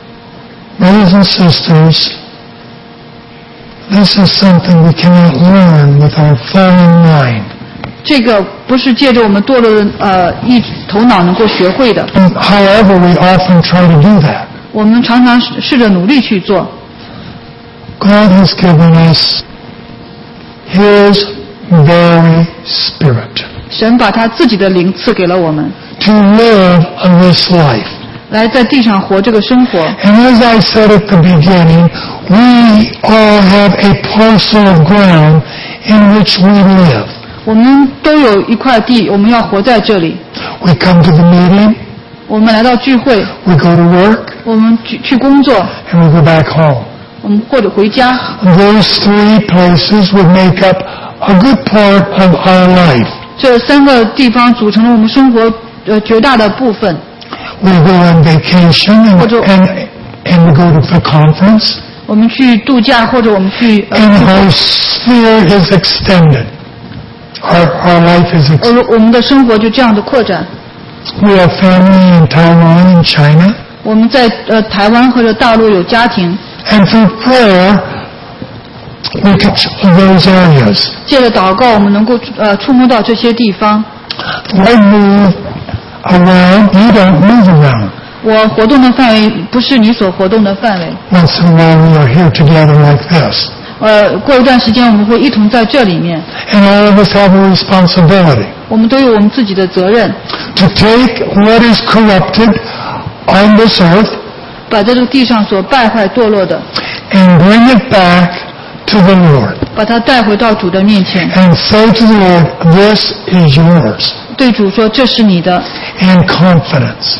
Brothers and sisters, this is something we cannot learn with our fallen mind. 这个不是借着我们堕落的头脑能够学会的。 However, we often try to do that. 我们常常试着努力去做。 God has given us His very Spirit 神把他自己的灵赐给了我们， to live in this life. 来在地上活这个生活。 And as I said at the beginning, we all have a parcel of ground in which we live. 我们都有一块地，我们要活在这里。 We come to the meeting, 我们来到聚会， we go to work, 我们去工作， and we go back home. 我们或者回家。 Those three places would make up a good part of our life. 这3个地方组成了我们生活绝大的部分。 We go on vacation and we go to the conference. 我们去度假，或者我们去 And our sphere is extended. Our life is extended. 我们的生活就这样的扩展。 We have family in Taiwan and China. 我们在台湾或者大陆有家庭。 And through prayer, we touch those areas. 借着祷告，我们能够触摸到这些地方。 I move around. You don't move around. 我活动的范围不是你所活动的范围。 Once in a while, we are here together like this. 过一段时间我们会一同在这里面。 And all of us have a responsibility 我们都有我们自己的责任。 to take what is corrupted on this earth 把这个地上所败坏堕落的， and bring it back to the Lord. 把它带回到主的面前， And say to the Lord, this is yours. 对主说这是你的。 In confidence.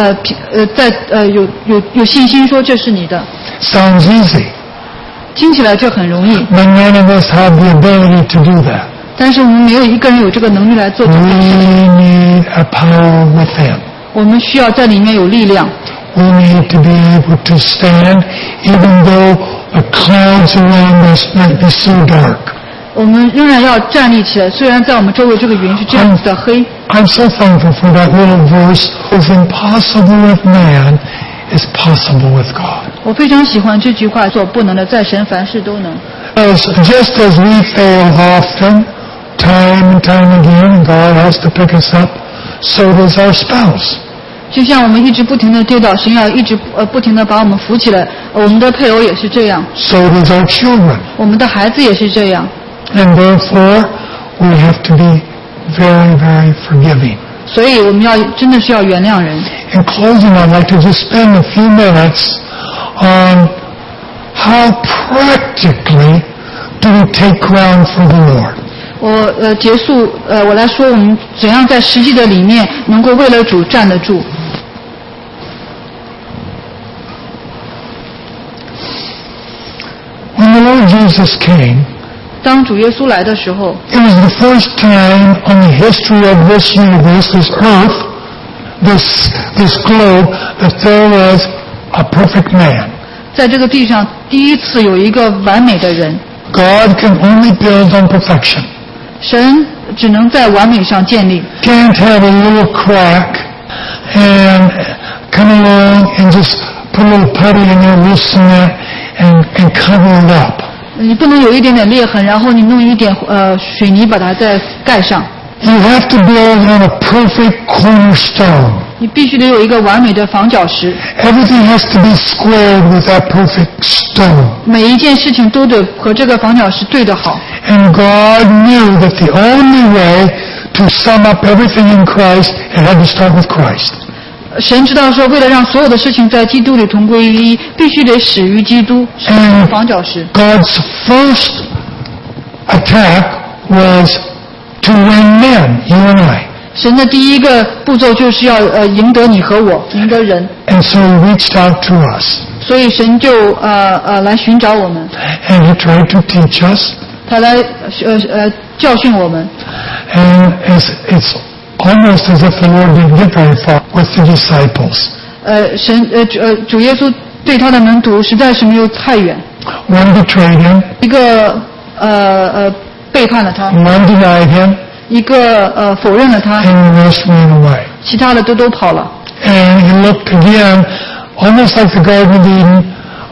有信心说这是你的。 Sounds easy. 听起来这很容易， But none of us have the ability to do that. 但是我们没有一个人有这个能力来做这 We 件事情。 need a power within. 我们需要在里面有力量。 We need to be able to stand even though the clouds around us might be so dark. 我们仍然要站立起来，虽然在我们周围这个云是这样子的黑。 I'm so thankful for that little verse. What's impossible with man is possible with God. 我非常喜欢这句话，所不能的，在神凡事都能。 Just as we fail often, time and time again, and God has to pick us up, so does our spouse. 就像我们一直不停的跌倒，神要一直不停的把我们扶起来。我们的配偶也是这样， So does our children. 我们的孩子也是这样。 And therefore, we have to be very, very forgiving. 所以我们真的是要原谅人。 In closing, I'd like to just spend a few minutes on how practically do we take ground for the Lord. 结束我来说我们怎样在实际的里面能够为了主站得住。 When the Lord Jesus came, 当主耶稣来的时候， it was the first time on the history of this universe, this earth, this globe, that there was a perfect man. 在这个地上第一次有一个完美的人。 God can only build on perfection. 神只能在完美上建立。 Can't have a little crack and come along and just put a little putty in there, loosen that, and cover it up. 你不能有一点点裂痕，然后你弄一点水泥把它再盖上。 You have to build on a perfect cornerstone. 你必须得有一个完美的房角石。 Everything has to be squared with that perfect stone. 每一件事情都得和这个房角石对得好。 And God knew that the only way to sum up everything in Christ, it had to start with Christ. 神知道说，为了让所有的事情在基督里同归于一，必须得始于基督，始于房角石。 God's first attack was to win men, you and I. 神的第一个步骤就是要赢得你和我，赢得人。 And so He reached out to us. 所以神就来寻找我们， And He tried to teach us. 他来教训我们。 And it's almost as if the Lord didn't get very far with the disciples. 主耶稣对他的门徒实在是没有太远。 One betrayed Him. 一个背叛了他， One denied Him. 一个否认了他， And the rest ran away. 其他的都跑了。 And He looked again, almost like the Garden of Eden,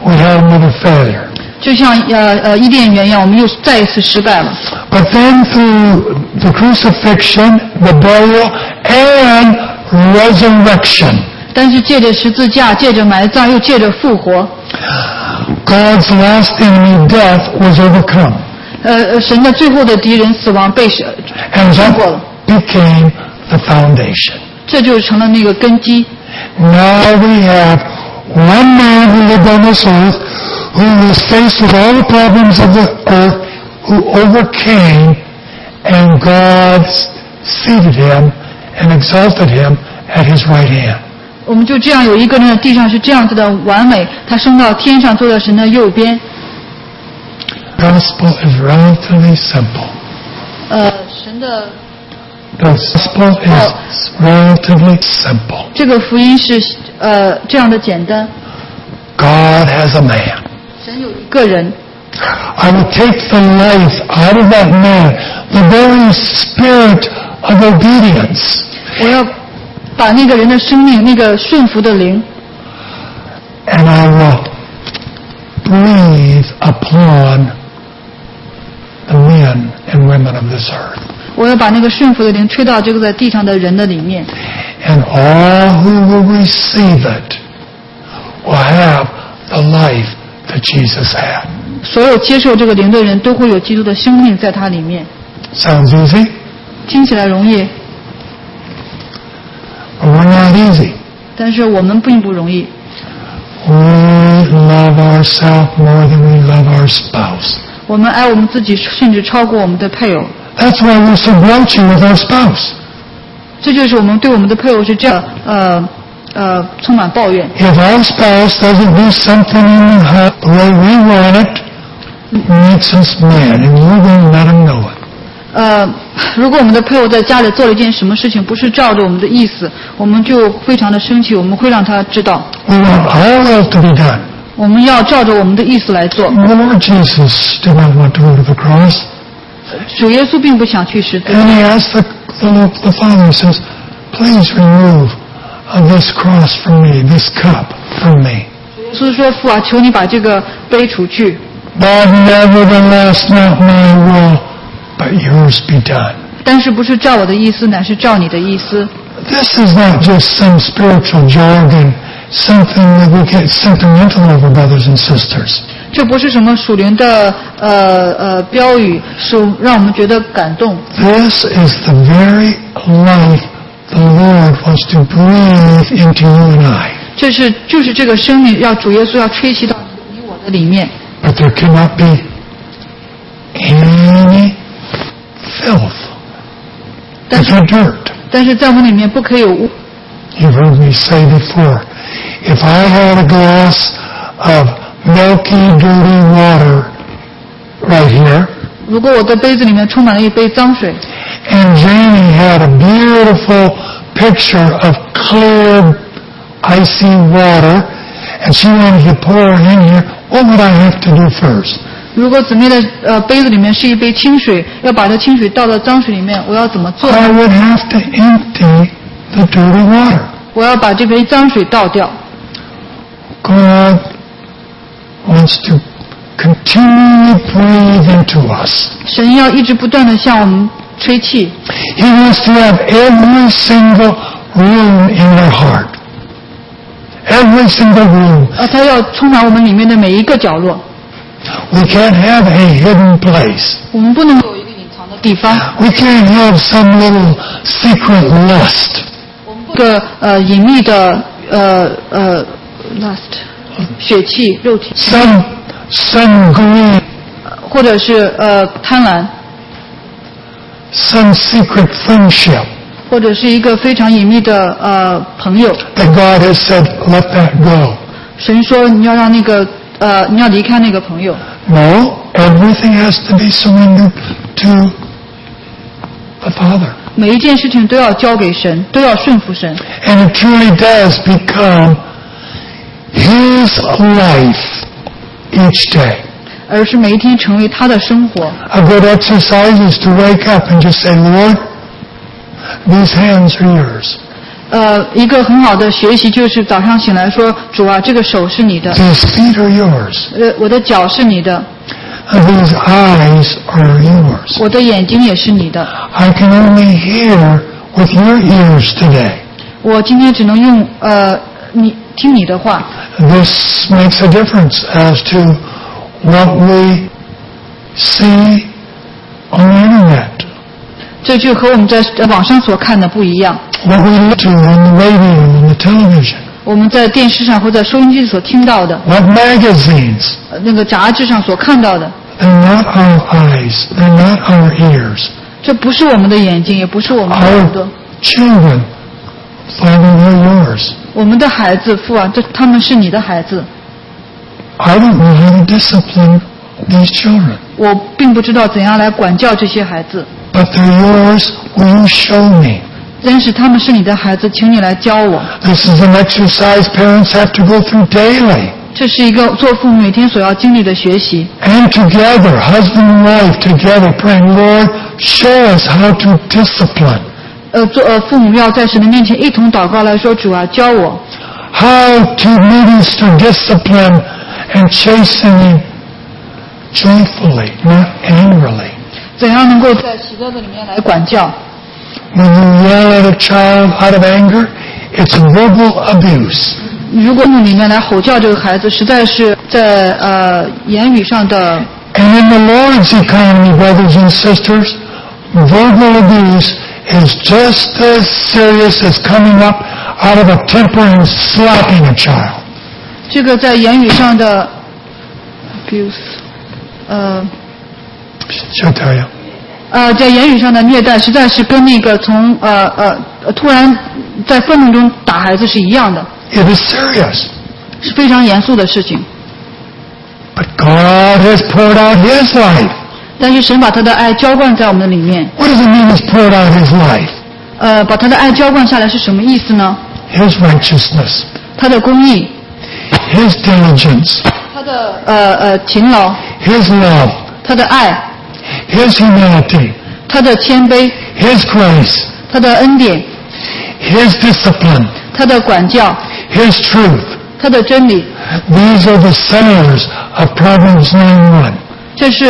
we had another failure. 就像伊甸园一样，我们又再一次失败了。 But then through the crucifixion, the burial, and resurrection, 但是借着十字架，借着埋葬，又借着复活， God's last enemy, death, was overcome. 神的最后的敌人死亡被 And 胜过 that 了， became the foundation. 这就成了那个根基。 Now we have one man who lived on this earth, who was faced with all the problems of the earth, who overcame, and God seated him and exalted him at his right hand. 我们就这样有一个人的地上是这样子的完美，他升到天上，坐在神的右边。 Gospel is relatively simple. 神的 The gospel is relatively simple. 这个福音是这样的简单。 God has a man. 神有一个人， I will take the life out of that man, the very spirit of obedience. 我要把那个人的生命，那个顺服的灵， And I will breathe upon the men and women of this earth. 我要把那个顺服的灵吹到这个在地上的人的里面。 And all who will receive it will have the life that Jesus had. 所有接受这个灵的人都会有基督的生命在他里面。 Sounds easy? 听起来容易， But we're not easy. 但是我们并不容易。 We love ourselves more than we love our spouse. 我们爱我们自己，甚至超过我们的配偶。 That's why we're so grouchy with our spouse. 这就是我们对我们的配偶是这样充满抱怨。 If our spouse doesn't do something in the house the way we want it, it makes us mad, and we're going to let them know it. 如果我们的配偶在家里做了一件什么事情，不是照着我们的意思，我们就非常的生气，我们会让他知道。 We want our will to be done. 我们要照着我们的意思来做。 The Lord Jesus did not want to go to the cross. 主耶稣并不想去十字架， And he asked the Father, he says, please remove this cross from me, this cup from me. 耶稣说：“父啊，求你把这个杯除去。 But nevertheless, not my will, but yours be done. 但是不是照我的意思，乃是照你的意思。 This is not just some spiritual jargon, something that we get sentimental over, brothers and sisters. 这不是什么属灵的标语，是让我们觉得感动。 This is the very life the Lord wants to breathe into you and I. 就是这个生命，要主耶稣要吹气到你我的里面。 But there cannot be any filth, 但 there's 是 no dirt. 但是在我们里面不可以有污。 You've heard me say before, if I had a glass of milky, dirty water right here, 如果我的杯子里面充满了一杯脏水， and Janie had a beautiful picture of clear, icy water, and she wanted to pour in here, what would I have to do first? 如果姊妹的杯子里面是一杯清水，要把这清水倒到脏水里面，我要怎么做？ I would have to empty the dirty water. 我要把这杯脏水倒掉。 God wants to continually breathe into us. 神要一直不断的向我们吹气， He wants to have every single room in our heart. Every single room. 他要充满我们里面的每一个角落。 We can't have a hidden place. 我们不能有一个隐藏的地方， We can't have some little secret lust. 一个隐秘的lust 血气肉体， Some greed. 或者是贪婪， Some secret friendship. 或者是一个非常隐秘的朋友。 That God has said, let that go. 神说你要让那个你要离开那个朋友。 No, everything has to be surrendered to the Father. 每一件事情都要交给神，都要顺服神， And it truly does become His life each day. 而是每一天成为他的生活。 A good exercise is to wake up and just say, Lord, these hands are yours. 一个很好的学习就是早上醒来说，主啊，这个手是你的， These feet are yours. 我的脚是你的， And these eyes are yours. 我的眼睛也是你的。 I can only hear with your ears today. 我今天只能用你听你的话。 This makes a difference as to what we see on the internet, 这就和我们在网上所看的不一样。 what we listen to on the radio and the television, 我们在电视上或在收音机所听到的， what magazines. 那个杂志上所看到的， They're not our eyes, they're not our ears. 这不是我们的眼睛，也不是我们的耳朵。 Our children, Father, they're yours. 我们的孩子，父啊，他们是你的孩子。 I don't know how to discipline these children, 我并不知道怎样来管教这些孩子， but they're yours. Will you show me? 但是他们是你的孩子，请你来教我。 This is an exercise parents have to go through daily. 这是一个做父母每天所要经历的学习。 And together, husband and wife together, praying, Lord, show us how to discipline. 父母要在神的面前一同祷告来说，主啊，教我 How to minister discipline and chastening joyfully, not angrily. 怎样能够在喜乐的里面来管教。 When you yell at a child out of anger, it's verbal abuse. 如果父母里面来吼叫这个孩子，实在是在言语上的。 And in the Lord's economy, brothers and sisters, verbal abuse is just as serious as coming up out of a temper and slapping a child. 这个在言语上的 abuse， She'll tell you. 在言语上的虐待，实在是跟那个从突然在愤怒中打孩子是一样的， It is serious. 是非常严肃的事情。 But God has poured out His life. 但是神把他的爱浇灌在我们的里面， What does it mean He's poured out His life? 把他的爱浇灌下来是什么意思呢？ His righteousness, 他的公义， His diligence, 他的勤劳， His love, 他的爱， His humility, 他的谦卑， His grace, 他的恩典， His discipline, 他的管教， His truth. 他的真理。 These are the centers of Proverbs 9:1. 这是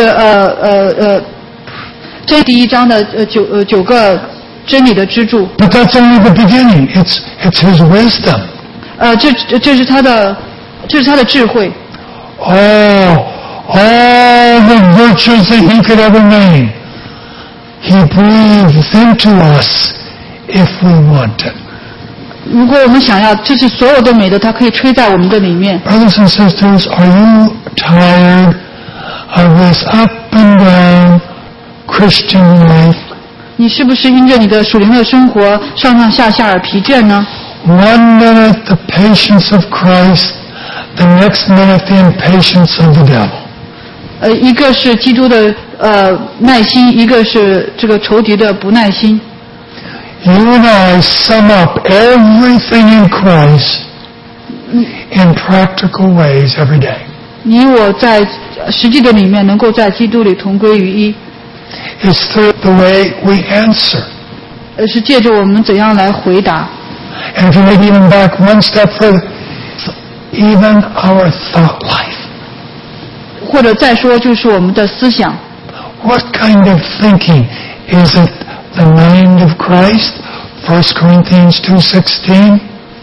这第一章的九个真理的支柱。 But that's only the beginning. It's His wisdom. 这是他的智慧。 All the virtues that He could ever name, He breathes into us if we want it. 如果我们想要，这是所有的美德，它可以吹在我们的里面。 Brothers and sisters, are you tired of this up and down Christian life? 你是不是因着你的属灵的生活上上下下而疲倦呢？ One minute the patience of Christ, the next minute the impatience of the devil. 一个是基督的耐心，一个是这个仇敌的不耐心。 You and I sum up everything in Christ in practical ways every day. 你我在实际的里面能够在基督里同归于一， It's through the way we answer. 是借着我们怎样来回答。 And to maybe even back one step further, even our thought life. 或者再说就是我们的思想。 What kind of thinking is it? The mind of Christ, 1 Corinthians 2:16.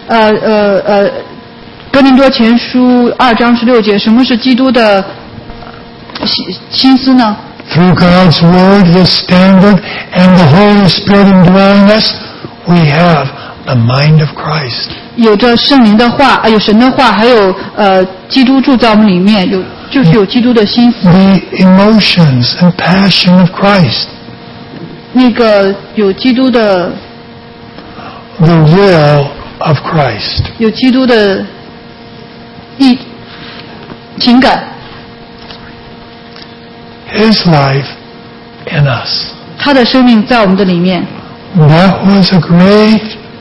哥林多前书2章16节，什么是基督的心思呢？ Through God's Word, His standard, and the Holy Spirit indwelling us, we have the mind of Christ. 有着圣灵的话，有神的话，还有基督住在我们里面，就是有基督的心思。 The emotions and passion of Christ. 那个有基督的 The will of Christ. 有基督的情感， His life in us. 他的生命在我们的里面。 That was a great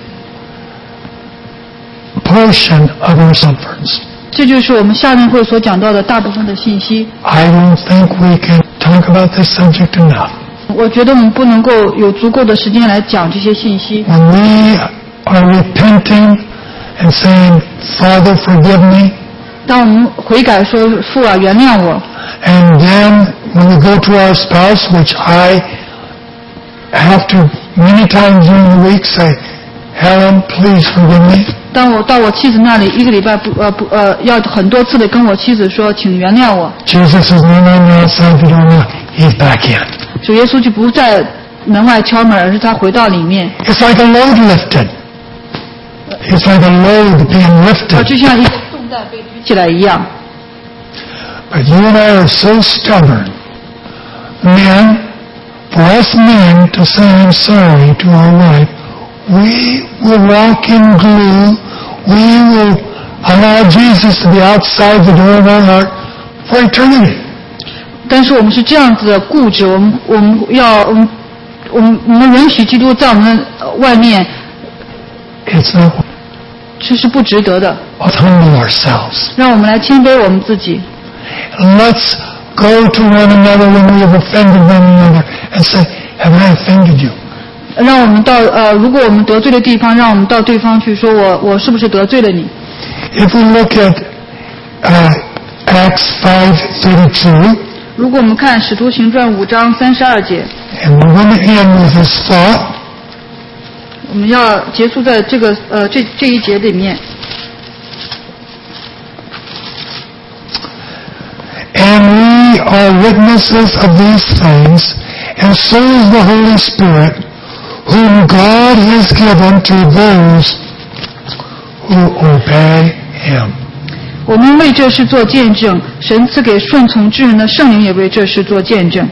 portion of our conference. 这就是我们下面会所讲到的大部分的信息。 I don't think we can talk about this subject enough. 我觉得我们不能够有足够的时间来讲这些信息。 When we are repenting and saying, Father, forgive me, 当我们悔改说父啊原谅我， and then when we go to our spouse, which I have to many times during the week say, Helen, please forgive me. 当我到我妻子那里，一个礼拜要很多次的跟我妻子说，请原谅我。 Jesus is no longer outside the door now. He's back in. 主耶稣就不在门外敲门，而是他回到里面。 It's like a load lifted. It's like a load being lifted. 就像一个重担被举起来一样。 But you and I are so stubborn. Men, for us men to say I'm sorry to our wife, we will walk in glue. We will allow Jesus to be outside the door of our heart for eternity. 但是我们是这样子的固执，我们允许基督在我们外面， It's not. 这是不值得的。 Let's humble ourselves. 让我们来谦卑我们自己， Let's go to one another when we have offended one another and say, have I offended you? 让我们到如果我们得罪的地方，让我们到对方去说我是不是得罪了你？ If we look at Acts 5:32, 如果我们看《使徒行传》5章32节， and we're going to end with this thought, 我们要结束在这个这一节里面。 and we are witnesses of these things, and so is the Holy Spirit, whom God has given to those who obey Him. 我们为这事做见证，神赐给顺从之人的圣灵也为这事做见证。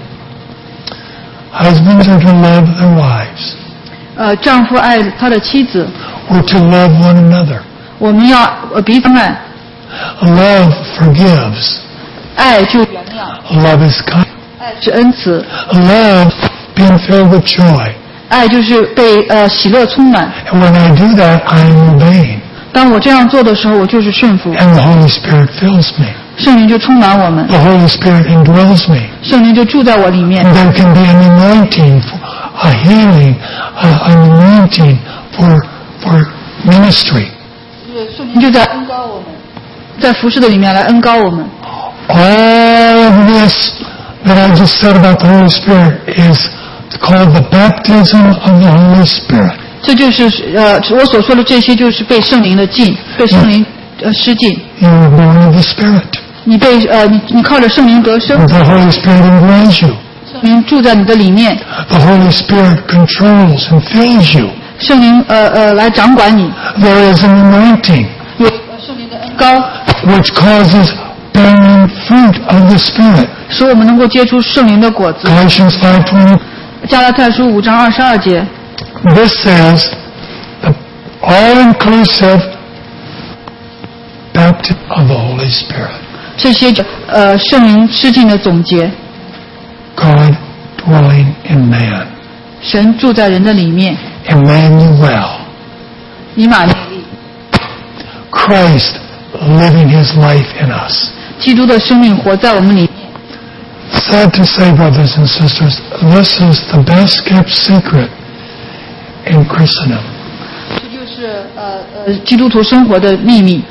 Husbands are to love their wives. 丈夫爱他的妻子， We're to love one another. 我们要彼此爱， Love forgives. 爱就原谅， Love is kind. 爱是恩慈， Love being filled with joy. 爱就是被喜乐充满。 And when I do that, I am obeying. 当我这样做的时候，我就是顺服， And the Holy Spirit fills me. 圣灵就充满我们， The Holy Spirit indwells me. 圣灵就住在我里面。 And there can be an anointing, a healing, an anointing for ministry. 圣灵就在恩高我们，在服侍的里面来恩高我们。 All of this that I just said about the Holy Spirit is called the baptism of the Holy Spirit. 这就是我所说的这些，就是被圣灵的浸，被圣灵施浸。 You were born of the Spirit. 你被你靠着圣灵得生， The Holy Spirit indwells you. 圣灵住在你的里面， The Holy Spirit controls and fills you. 圣灵来掌管你， There is an anointing 有圣灵的恩高， which causes bearing fruit of the Spirit. 使我们能够结出圣灵的果子。 Galatians 5:20. 加拉太书5章22节， This says the all-inclusive baptism of the Holy Spirit. 这些圣灵施浸的总结， God dwelling in man. 神住在人的里面， Emmanuel. 以马内利， Christ living His life in us. 基督的生命活在我们里面。 Sad to say, brothers and sisters, this is the best kept secret in Christendom. 这就是基督徒生活的秘密。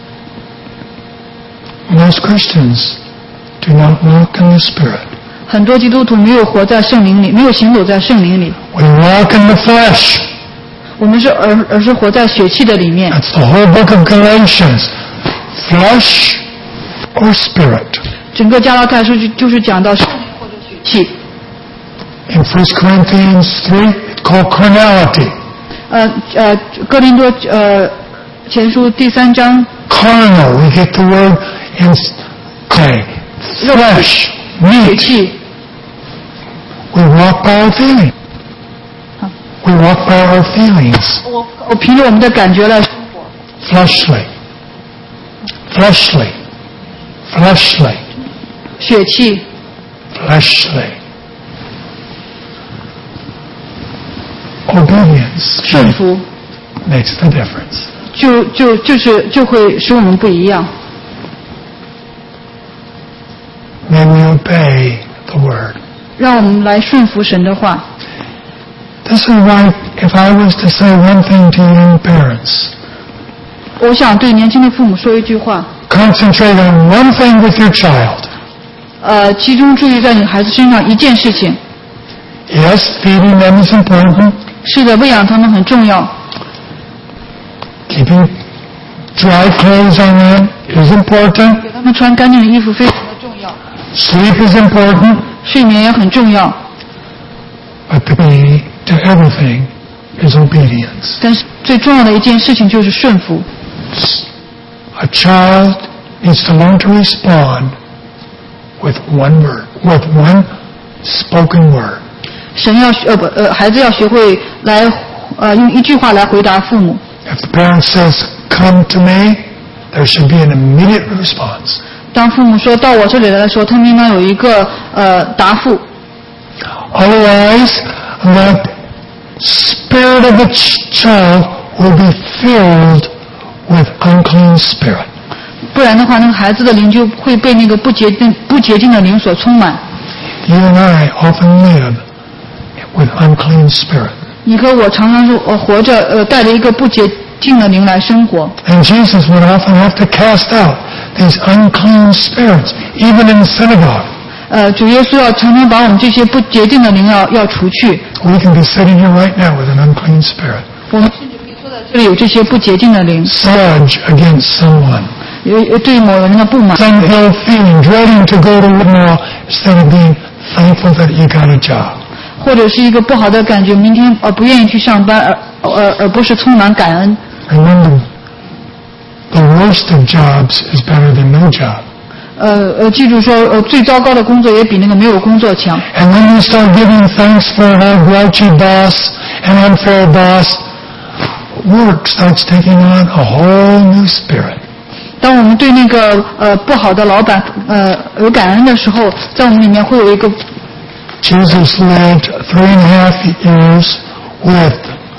Most Christians do not walk in the Spirit. 很多基督徒没有活在圣灵里，没有行走在圣灵里， We walk in the flesh. 我们是而是活在血气的里面。 That's the whole book of Galatians. Flesh or spirit. 整个加拉太书就是讲到圣灵或者血气。 In 1 Corinthians 3, it's called carnality. 哥林多前书第3章， Carnal, we get the word in flesh, 血 meat. 气。 We walk by our feelings. We walk by our feelings. 我凭着我们的感觉来生活。 Fleshly. Fleshly. Fleshly. 血气。 Fleshly. Obedience 顺服 makes the difference. 就会使我们不一样。 May we obey the word. 让我们来顺服神的话。 This is why if I was to say one thing to young parents, 我想对年轻的父母说一句话， concentrate on one thing with your child. 集中注意在你孩子身上一件事情。 Yes, feeding them is important. 是的，喂养他们很重要， Keeping dry clothes on them is important. 给他们穿干净的衣服非常的重要， Sleep is important. 睡眠也很重要。 But the key to everything is obedience. 但是最重要的一件事情就是顺服。 A child needs to learn to respond with one word, with one spoken word. 孩子要学会来用一句话来回答父母。 If the parent says, "Come to me," there should be an immediate response. 当父母说到我这里来的时候，他们应当有一个答复。 Otherwise, the spirit of the child will be filled with unclean spirit. 不然的话，那个孩子的灵就会被那个不洁净的灵所充满。 You and I often live with unclean spirit. 你和我常常是活着带着一个不洁净的灵来生活。 And Jesus would often have to cast out these unclean spirits, even in synagogue. 主耶稣要常常把我们这些不洁净的灵要除去。 We can be sitting here right now with an unclean spirit. 我们甚至可以坐在这里有这些不洁净的灵， Sludge against someone. 对某人的不满， Some ill feeling, dreading to go to work tomorrow instead of being thankful that you got a job. 或者是一个不好的感觉，明天不愿意去上班，而不是充满感恩。 Remember, the worst of jobs is better than no job. 记住说，最糟糕的工作也比那个没有工作强。 And when you start giving thanks for a grouchy boss, an unfair boss, work starts taking on a whole new spirit. 当我们对那个不好的老板有感恩的时候，在我们里面会有一个。 Jesus lived 3.5 years with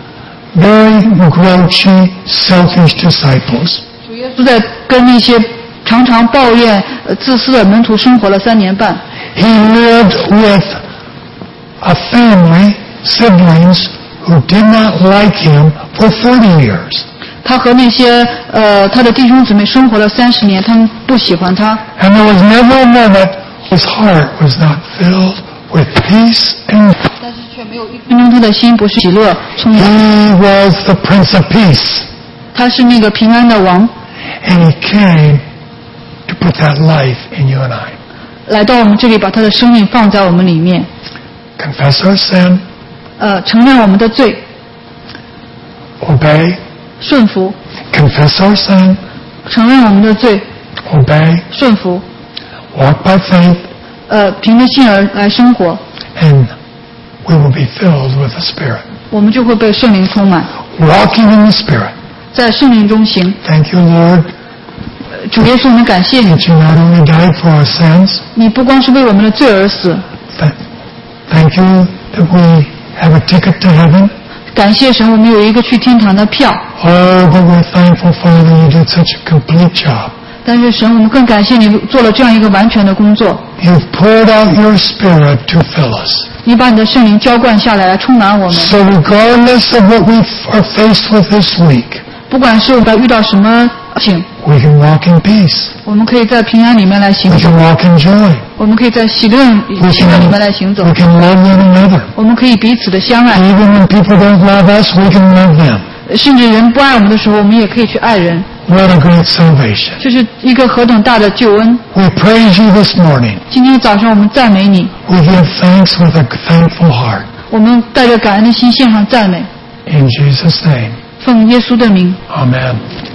very grouchy, selfish disciples. 主耶稣在跟那些常常抱怨、自私的门徒生活了3年半。 He lived with a family, siblings, who did not like him for 30 years. 他和那些他的弟兄姊妹生活了30年，他们不喜欢他。 And there was never a moment his heart was not filled with peace and 但是却没有1分钟他的心不是喜乐充满。 he was the Prince of Peace. 他是那个平安的王， And he came to put that life in you and I. 来到我们这里，把他的生命放在我们里面， Confess our sin, 承认我们的罪， obey. 顺服， Confess our sin, 承认我们的罪， obey. 顺服， Walk by faith, 凭着信而来生活， and we will be filled with the Spirit. 我们就会被圣灵充满， Walking in the Spirit. 在圣灵中行。 Thank you, Lord, 主耶稣，我们感谢你， that you not only died for our sins, 你不光是为我们的罪而死， thank you that we have a ticket to heaven. 感谢神，我们有一个去天堂的票。 Oh, but we're thankful, Father, you did such a complete job. 但是神，我们更感谢你做了这样一个完全的工作， You've poured out your Spirit to fill us. 你把你的圣灵浇灌下来，来充满我们。 So regardless of what we are faced with this week, 不管是我们遇到什么事情， we can walk in peace. 我们可以在平安里面来行 We 走， can walk in joy. 我们可以在喜乐里面来行走， We can love one another. 我们可以彼此的相爱， Even when people don't love us, we can love them. 甚至人不爱我们的时候，我们也可以去爱人。 What a great salvation. 这是一个何等大的救恩！ We praise you this morning. 今天早上我们赞美你， We give thanks with a thankful heart. 我们带着感恩的心献上赞美， In Jesus' name, 奉耶稣的名。 amen.